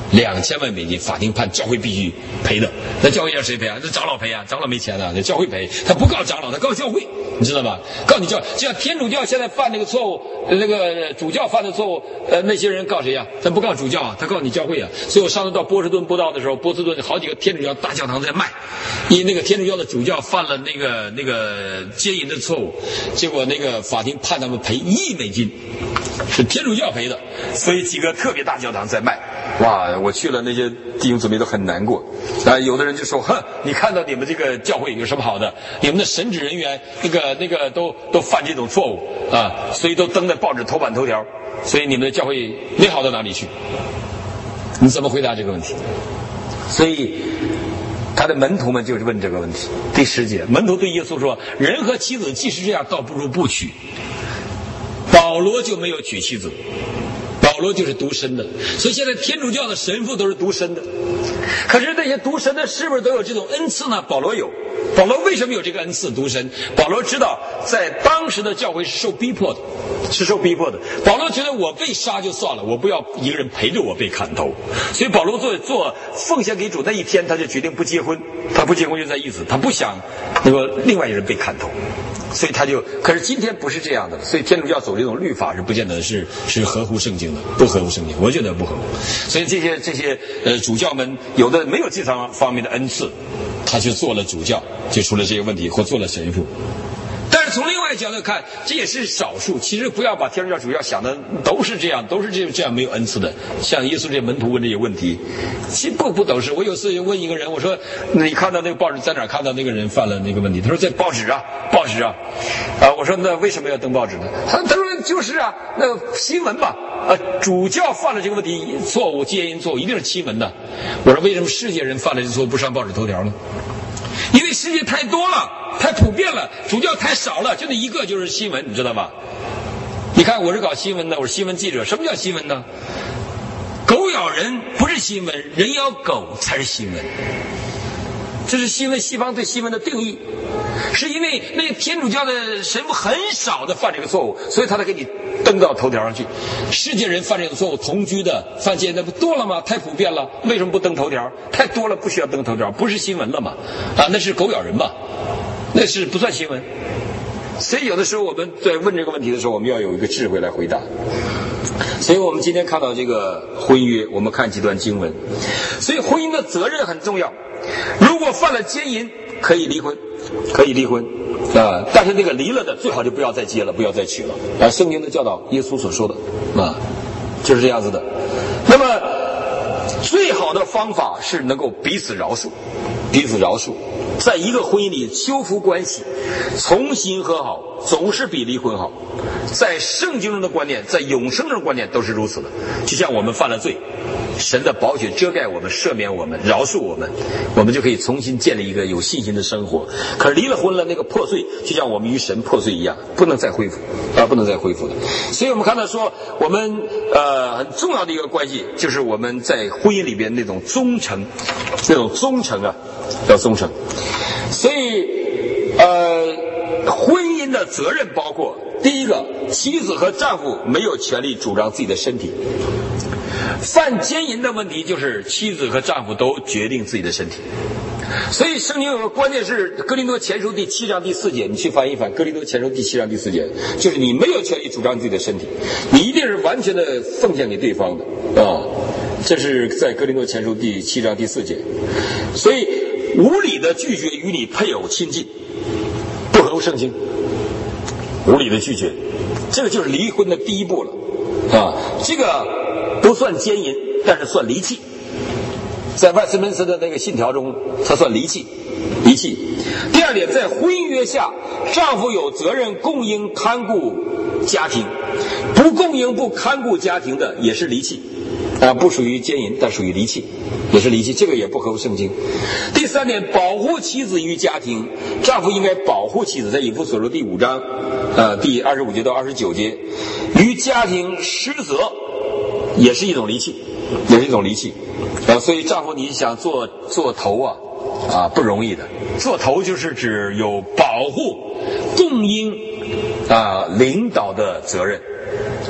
两千万美金，法庭判教会必须赔的。那教会要谁赔啊？那长老赔啊，长老没钱了，那教会赔。他不告长老，他告教会，你知道吧？告你教，就像天主教现在犯那个错误，那个主教犯的错误，呃，那些人告谁呀？他不告主教啊，他告你教会啊。所以我上次到波士顿布道的时候，波士顿好几个天主教大教堂在卖，因为那个天主教的主教犯了那个那个奸淫的错误，结果那个法庭判他们赔一亿美金，是天主教赔的。所以几个特别大教堂在卖。哇，我去了，那些弟兄姊妹都很难过啊。有的人就说：“哼，你看到你们这个教会有什么好的？你们的神职人员那个那个都都犯这种错误啊，所以都登在报纸头版头条，所以你们的教会没好到哪里去。”你怎么回答这个问题？所以他的门徒们就是问这个问题。第十节，门徒对耶稣说：“人和妻子既是这样，倒不如不娶。”保罗就没有娶妻子。保罗就是独身的，所以现在天主教的神父都是独身的。可是那些独身的是不是都有这种恩赐呢？保罗有。保罗为什么有这个恩赐独身？保罗知道在当时的教会是受逼迫的，是受逼迫的。保罗觉得我被杀就算了，我不要一个人陪着我被砍头。所以保罗做做奉献给主那一天，他就决定不结婚。他不结婚就在意思，他不想那个另外一个人被砍头。所以他就，可是今天不是这样的，所以天主教走这种律法是不见得是是合乎圣经的，不合乎圣经，我觉得不合乎。所以这些这些呃主教们有的没有这方面的恩赐，他就做了主教，就出了这些问题，或做了神父。但是从另外角度看，这也是少数。其实不要把天主教主教想的都是这样，都是这这样没有恩赐的。像耶稣这些门徒问这些问题，其实不不都是。我有次问一个人，我说你看到那个报纸在哪儿看到那个人犯了那个问题？他说在报纸啊，报纸啊。啊，我说那为什么要登报纸呢？他他说就是啊，那个新闻吧，啊，主教犯了这个问题错误，奸淫错误，一定是新闻的。我说为什么世界人犯了这错误不上报纸头条呢？因为世界太多了，太普遍了，主教太少了，就那一个就是新闻，你知道吧？你看我是搞新闻的，我是新闻记者。什么叫新闻呢？狗咬人不是新闻，人咬狗才是新闻。这是新闻，西方对新闻的定义，是因为那个天主教的神父很少的犯这个错误，所以他才给你登到头条上去。世界人犯这种错误，同居的犯奸的不多了吗？太普遍了，为什么不登头条？太多了，不需要登头条，不是新闻了嘛？啊，那是狗咬人嘛，那是不算新闻。所以有的时候我们在问这个问题的时候，我们要有一个智慧来回答。所以我们今天看到这个婚约，我们看几段经文。所以婚姻的责任很重要。如果犯了奸淫，可以离婚，可以离婚啊！但是那个离了的，最好就不要再结了，不要再娶了。啊，圣经的教导，耶稣所说的啊，就是这样子的。那么，最好的方法是能够彼此饶恕，彼此饶恕，在一个婚姻里修复关系，重新和好，总是比离婚好。在圣经中的观念，在永生中的观念都是如此的。就像我们犯了罪，神的宝血遮盖我们，赦免我们，饶恕我们，我们就可以重新建立一个有信心的生活。可是离了婚了，那个破碎就像我们与神破碎一样，不能再恢复啊，不能再恢复的。所以我们看到说，我们呃很重要的一个关系，就是我们在婚姻里边那种忠诚，那种忠诚啊，要忠诚。所以呃，婚姻的责任包括第一个，妻子和丈夫没有权利主张自己的身体。犯奸淫的问题就是妻子和丈夫都决定自己的身体。所以圣经有个观念是哥林多前书第七章第四节，你去翻一翻哥林多前书第七章第四节，就是你没有权利主张自己的身体，你一定是完全的奉献给对方的啊。这是在哥林多前书第七章第四节。所以无理的拒绝与你配偶亲近，不合乎圣经。无理的拒绝，这个就是离婚的第一步了啊。这个不算奸淫，但是算离弃。在外斯门斯的那个信条中，它算离弃，离弃。第二点，在婚约下，丈夫有责任供应看顾家庭，不供应不看顾家庭的也是离弃啊，不属于奸淫，但属于离弃，也是离弃，这个也不合乎圣经。第三点，保护妻子于家庭，丈夫应该保护妻子，在以弗所书第五章，呃，第二十五节到二十九节，于家庭失责，也是一种离弃，也是一种离弃啊。所以丈夫，你想做做头啊，啊，不容易的。做头就是指有保护、供应啊、领导的责任。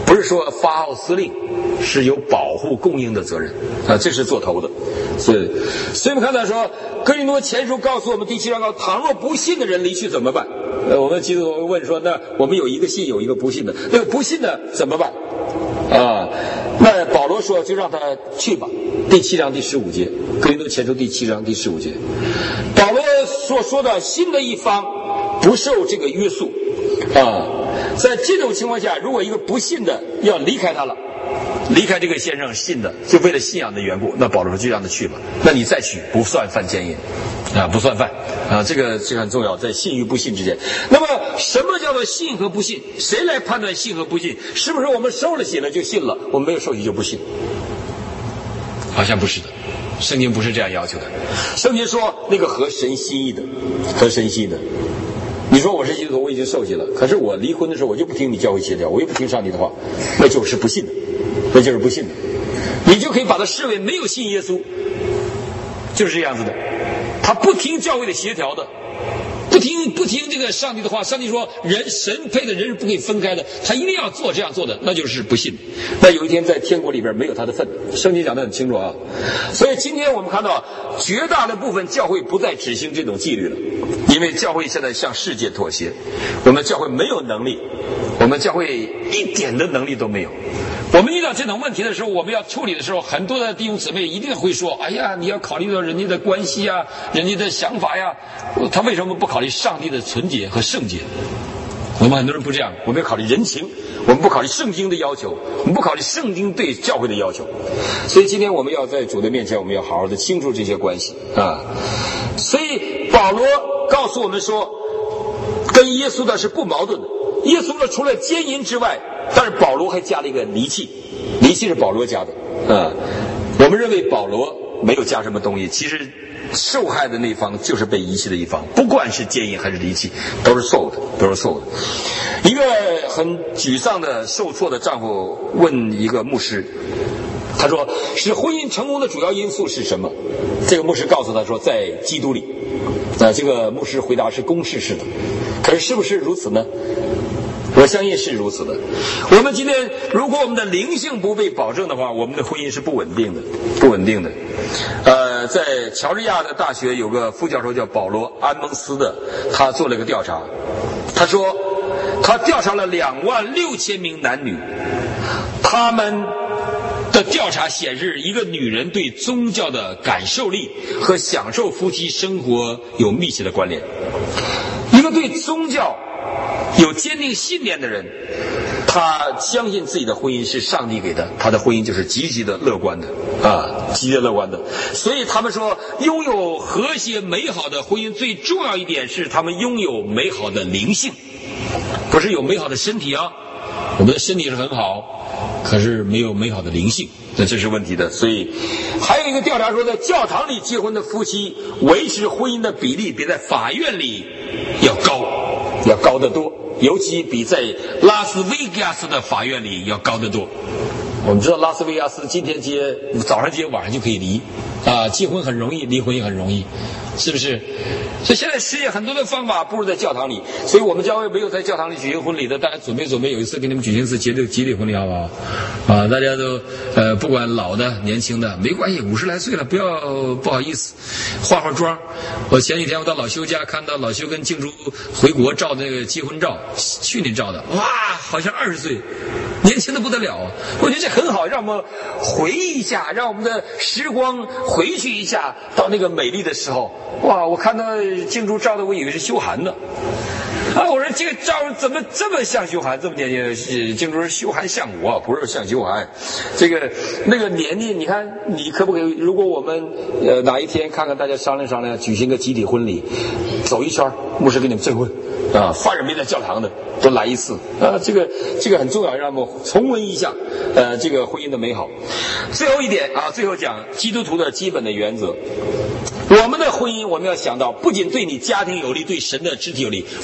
不是说发号司令，是有保护供应的责任啊，这是做头的。所以，所以我们看到说，哥林多前书告诉我们第七章告，倘若不信的人离去怎么办？呃，我们基督徒会问说，那我们有一个信，有一个不信的，那个不信的怎么办？啊，那保罗说，就让他去吧。第七章第十五节，哥林多前书第七章第十五节，保罗所说的信的一方不受这个约束啊。在这种情况下，如果一个不信的要离开他了，离开这个先生信的，就为了信仰的缘故，那保罗说就让他去吧。那你再去不算犯奸淫啊，不算犯啊，这个这个很重要，在信与不信之间。那么什么叫做信和不信？谁来判断信和不信？是不是我们受了洗了就信了，我们没有受洗就不信？好像不是的，圣经不是这样要求的。圣经说那个合神心意的，合神心意的。你说我是基督徒，我已经受洗了，可是我离婚的时候我就不听你教会协调，我又不听上帝的话，那就是不信的，那就是不信的。你就可以把它视为没有信耶稣，就是这样子的。他不听教会的协调的，不听不听这个上帝的话，上帝说人神配的人是不可以分开的，他一定要做这样做的，那就是不信。那有一天在天国里边没有他的份，圣经讲得很清楚啊。所以今天我们看到绝大的部分教会不再执行这种纪律了，因为教会现在向世界妥协，我们教会没有能力，我们教会一点的能力都没有。我们遇到这种问题的时候，我们要处理的时候，很多的弟兄姊妹一定会说，哎呀，你要考虑到人家的关系啊，人家的想法呀，他为什么不考虑上帝的纯洁和圣洁？我们很多人不这样，我们要考虑人情，我们不考虑圣经的要求，我们不考虑圣经对教会的要求。所以今天我们要在主的面前，我们要好好的清楚这些关系啊。所以保罗告诉我们说，跟耶稣的是不矛盾的。耶稣呢，除了奸淫之外，但是保罗还加了一个离弃，离弃是保罗加的啊。我们认为保罗没有加什么东西，其实受害的那一方就是被遗弃的一方，不管是奸淫还是离弃，都是受的，都是受的。一个很沮丧的受挫的丈夫问一个牧师，他说，使婚姻成功的主要因素是什么？这个牧师告诉他说，在基督里。那这个牧师回答是公式式的，可是是不是如此呢？我相信是如此的。我们今天如果我们的灵性不被保证的话，我们的婚姻是不稳定的，不稳定的。呃，在乔治亚的大学有个副教授叫保罗·安蒙斯的，他做了一个调查，他说他调查了两万六千名男女，他们的调查显示，一个女人对宗教的感受力和享受夫妻生活有密切的关联。一个对宗教有坚定信念的人，他相信自己的婚姻是上帝给的，他的婚姻就是积极的乐观的啊，积极的乐观的。所以他们说，拥有和谐美好的婚姻最重要一点是他们拥有美好的灵性，不是有美好的身体啊，我们的身体是很好，可是没有美好的灵性，那这是问题的。所以还有一个调查说，在教堂里结婚的夫妻维持婚姻的比例比在法院里要高，要高得多，尤其比在拉斯维加斯的法院里要高得多。我们知道拉斯维加斯今天结，早上结，晚上就可以离啊，结婚很容易，离婚也很容易，是不是？所以现在世界很多的方法不如在教堂里，所以我们教会没有在教堂里举行婚礼的，大家准备准备，有一次给你们举行一次集体集体婚礼，好不好？啊，大家都呃，不管老的年轻的没关系，五十来岁了，不要不好意思，化化妆。我前几天我到老修家看到老修跟静珠回国照的那个结婚照，去年照的，哇，好像二十岁，年轻的不得了啊！我觉得这很好，让我们回忆一下，让我们的时光回去一下到那个美丽的时候。哇，我看到静珠照的，我以为是修涵的啊！我说这个照怎么这么像修涵？这么年轻，静珠是修涵像我，不是像修涵。这个那个年纪，你看你可不可以？如果我们呃哪一天看看大家商量商量，举行个集体婚礼，走一圈，牧师给你们证婚啊，犯人没在教堂的都来一次啊，这个这个很重要，让我们重温一下呃这个婚姻的美好。最后一点啊，最后讲基督徒的基本的原则。我们的婚姻，我们要想到，不仅对你家庭有利，对神的肢体有利，而且对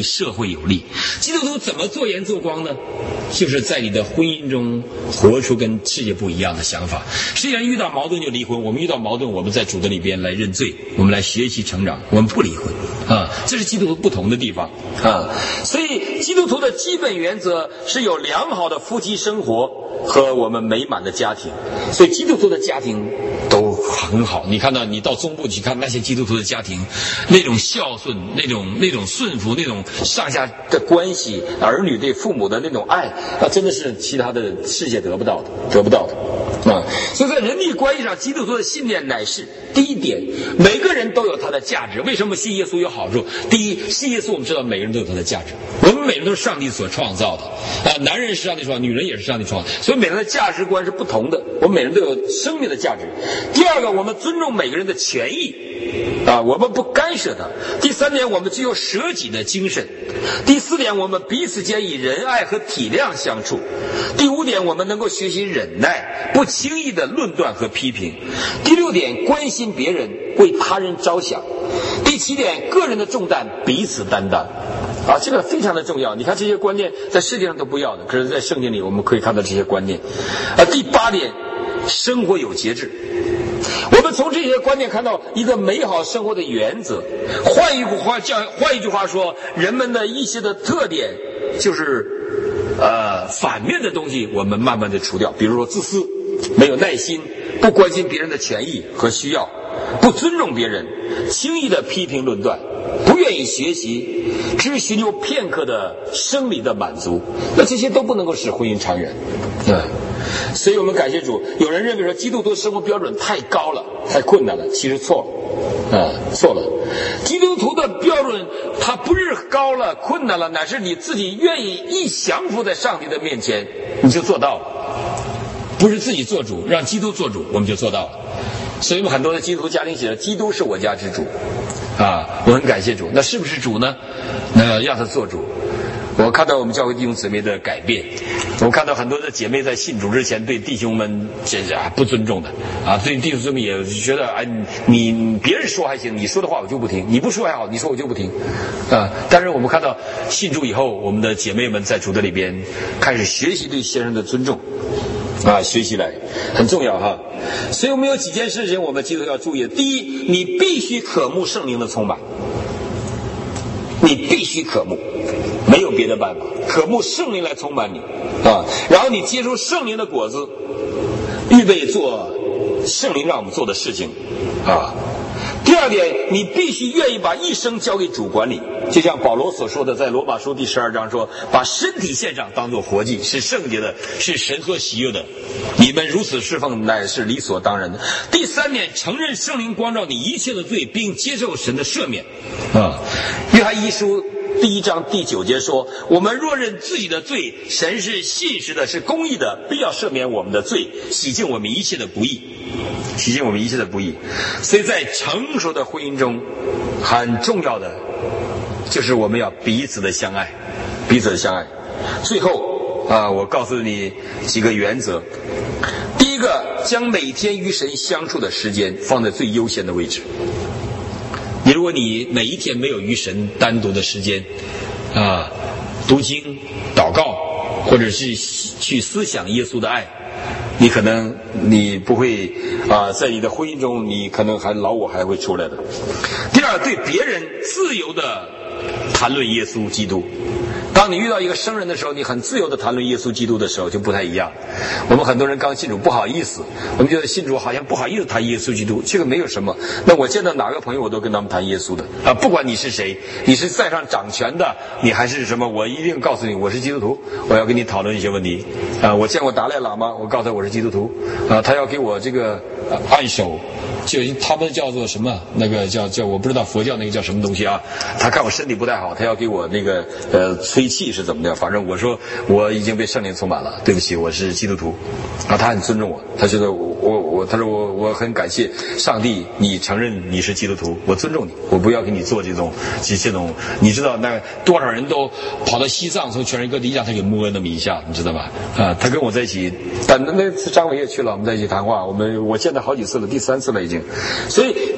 对社会有利。基督徒怎么做盐做光呢？就是在你的婚姻中活出跟世界不一样的想法。世界人遇到矛盾就离婚，我们遇到矛盾，我们在主的里边来认罪，我们来学习成长，我们不离婚啊，这是基督徒不同的地方啊。所以基督徒的基本原则是有良好的夫妻生活和我们美满的家庭，所以基督徒的家庭都很好。你看到你到中部去看那些基督徒的家庭，那种孝顺，那种那种顺服，那种上下的关系，儿女对父母的那种爱，那真的是其他的世界得不到的，得不到的啊。所以在人际关系上，基督徒的信念乃是第一点，每个人都有他的价值。为什么信耶稣有好处？第一，信耶稣我们知道每个人都有他的价值，我们每个人都是上帝所创造的啊，男人是上帝创造，女人也是上帝创造，所以每个人的价值观是不同的，我们每个人都有生命的价值。第二个，我们尊重每个人的权益啊，我们不干涉他。第三点，我们具有舍己的精神。第四点，我们彼此间以仁爱和体谅相处。第五点，我们能够学习忍耐，不轻易的论断和批评。第六点，关心别人，为他人着想。第七点，个人的重担彼此担当啊，这个非常的重要。你看这些观念在世界上都不要的，可是在圣经里我们可以看到这些观念啊。第八点，生活有节制。我们从这些观念看到一个美好生活的原则。换一句话讲，换一句话说，人们的一些的特点就是呃反面的东西，我们慢慢的除掉。比如说自私、没有耐心、不关心别人的权益和需要、不尊重别人、轻易的批评论断、不愿意学习、只寻求片刻的生理的满足，那这些都不能够使婚姻长远。对。所以我们感谢主。有人认为说基督徒生活标准太高了，太困难了，其实错了啊，错了。基督徒的标准它不是高了困难了，乃是你自己愿意一降服在上帝的面前，你就做到了。不是自己做主，让基督做主，我们就做到了。所以我们很多的基督徒家庭写着基督是我家之主啊，我很感谢主。那是不是主呢？那让他做主。我看到我们教会弟兄姊妹的改变，我看到很多的姐妹在信主之前对弟兄们这是啊不尊重的啊，对弟兄姊妹也觉得哎，你别人说还行，你说的话我就不听，你不说还好，你说我就不听啊。但是我们看到信主以后，我们的姐妹们在主的里边开始学习对先生的尊重啊，学习来很重要哈。所以我们有几件事情我们基督徒要注意。第一，你必须渴慕圣灵的充满，你必须渴慕，没有别的办法，渴慕圣灵来充满你啊，然后你接受圣灵的果子，预备做圣灵让我们做的事情啊。第二点，你必须愿意把一生交给主管理，就像保罗所说的，在罗马书第十二章说，把身体献上当作活祭，是圣洁的，是神所喜悦的，你们如此侍奉乃是理所当然的。第三点，承认圣灵光照你一切的罪，并接受神的赦免啊。约翰一书第一章第九节说，我们若认自己的罪，神是信实的，是公义的，必要赦免我们的罪，洗净我们一切的不义，洗净我们一切的不义。所以在成熟的婚姻中，很重要的就是我们要彼此的相爱，彼此的相爱。最后啊，我告诉你几个原则。第一个，将每天与神相处的时间放在最优先的位置。你如果你每一天没有与神单独的时间啊，读经、祷告，或者是去思想耶稣的爱，你可能你不会啊，在你的婚姻中，你可能还老我还会出来的。第二，对别人自由的谈论耶稣基督。当你遇到一个生人的时候，你很自由的谈论耶稣基督的时候就不太一样。我们很多人刚信主不好意思，我们觉得信主好像不好意思谈耶稣基督，这个没有什么。那我见到哪个朋友我都跟他们谈耶稣的啊，不管你是谁，你是在上掌权的，你还是什么，我一定告诉你我是基督徒，我要跟你讨论一些问题啊。我见过达赖喇嘛，我告诉他我是基督徒啊，他要给我这个、呃、按手，就他们叫做什么，那个叫叫我不知道佛教那个叫什么东西啊。他看我身体不太好，他要给我那个呃吹气是怎么的，反正我说我已经被圣灵充满了，对不起，我是基督徒啊。他很尊重我，他觉得我我我他说我我很感谢上帝，你承认你是基督徒，我尊重你，我不要给你做这种这这种，你知道那多少人都跑到西藏，从全世界各地让他给摸那么一下，你知道吧？啊，他跟我在一起，但那次张伟也去了，我们在一起谈话，我们我见他好几次了，第三次了已经。所以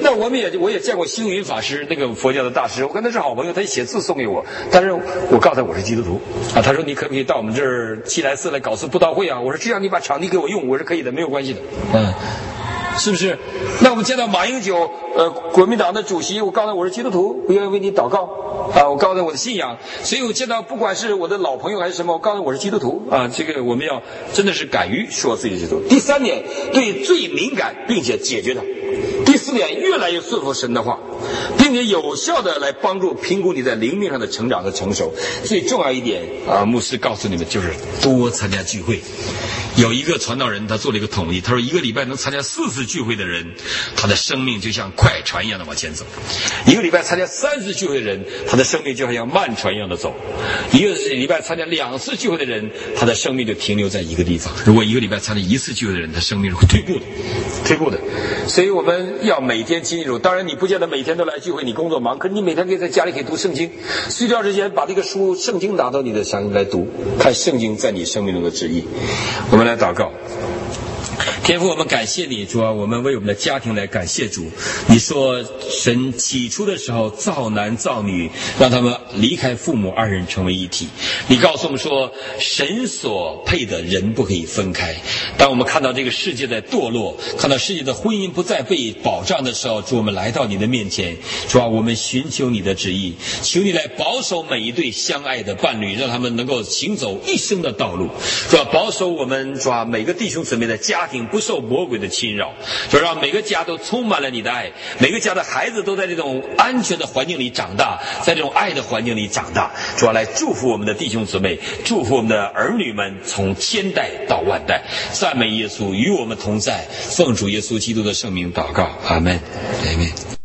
那我们也我也见过星云法师，那个佛教的大师，我跟他是好朋友，他写字送给我，但是我告诉他我是基督徒啊，他说你可不可以到我们这儿西来寺来搞次布道会啊？我说只要你把场地给我用，我是可以的，没有关系的，嗯。是不是？那我们见到马英九，呃，国民党的主席，我告诉他我是基督徒，我愿意为你祷告啊，我告诉他我的信仰，所以我见到不管是我的老朋友还是什么，我告诉他我是基督徒啊，这个我们要真的是敢于说自己是基督徒。第三点，对罪敏感，并且解决它。第四点，越来越顺服神的话，并且有效的来帮助评估你在灵命上的成长和成熟。最重要一点啊，牧师告诉你们就是多参加聚会。有一个传道人，他做了一个统计，他说一个礼拜能参加四次聚会的人，他的生命就像快船一样的往前走；一个礼拜参加三次聚会的人，他的生命就好像慢船一样的走；一个礼拜参加两次聚会的人，他的生命就停留在一个地方。如果一个礼拜参加一次聚会的人，他生命是会退步的，退步的。所以我们要每天亲近主。当然你不见得每天都来聚会，你工作忙，可是你每天可以在家里可以读圣经，睡觉之前把这个书圣经拿到你的想来读，看圣经在你生命中的旨意。我们来祷告。天父，我们感谢你，主啊，我们为我们的家庭来感谢主。你说神起初的时候造男造女，让他们离开父母，二人成为一体。你告诉我们说，神所配的人不可以分开。当我们看到这个世界在堕落，看到世界的婚姻不再被保障的时候，主，我们来到你的面前，主啊，我们寻求你的旨意，求你来保守每一对相爱的伴侣，让他们能够行走一生的道路。主啊，保守我们，主啊，每个弟兄姊妹的家庭不受魔鬼的侵扰，就让每个家都充满了你的爱，每个家的孩子都在这种安全的环境里长大，在这种爱的环境里长大。主要来祝福我们的弟兄姊妹，祝福我们的儿女们，从千代到万代。赞美耶稣，与我们同在，奉主耶稣基督的圣名祷告，阿们，阿们。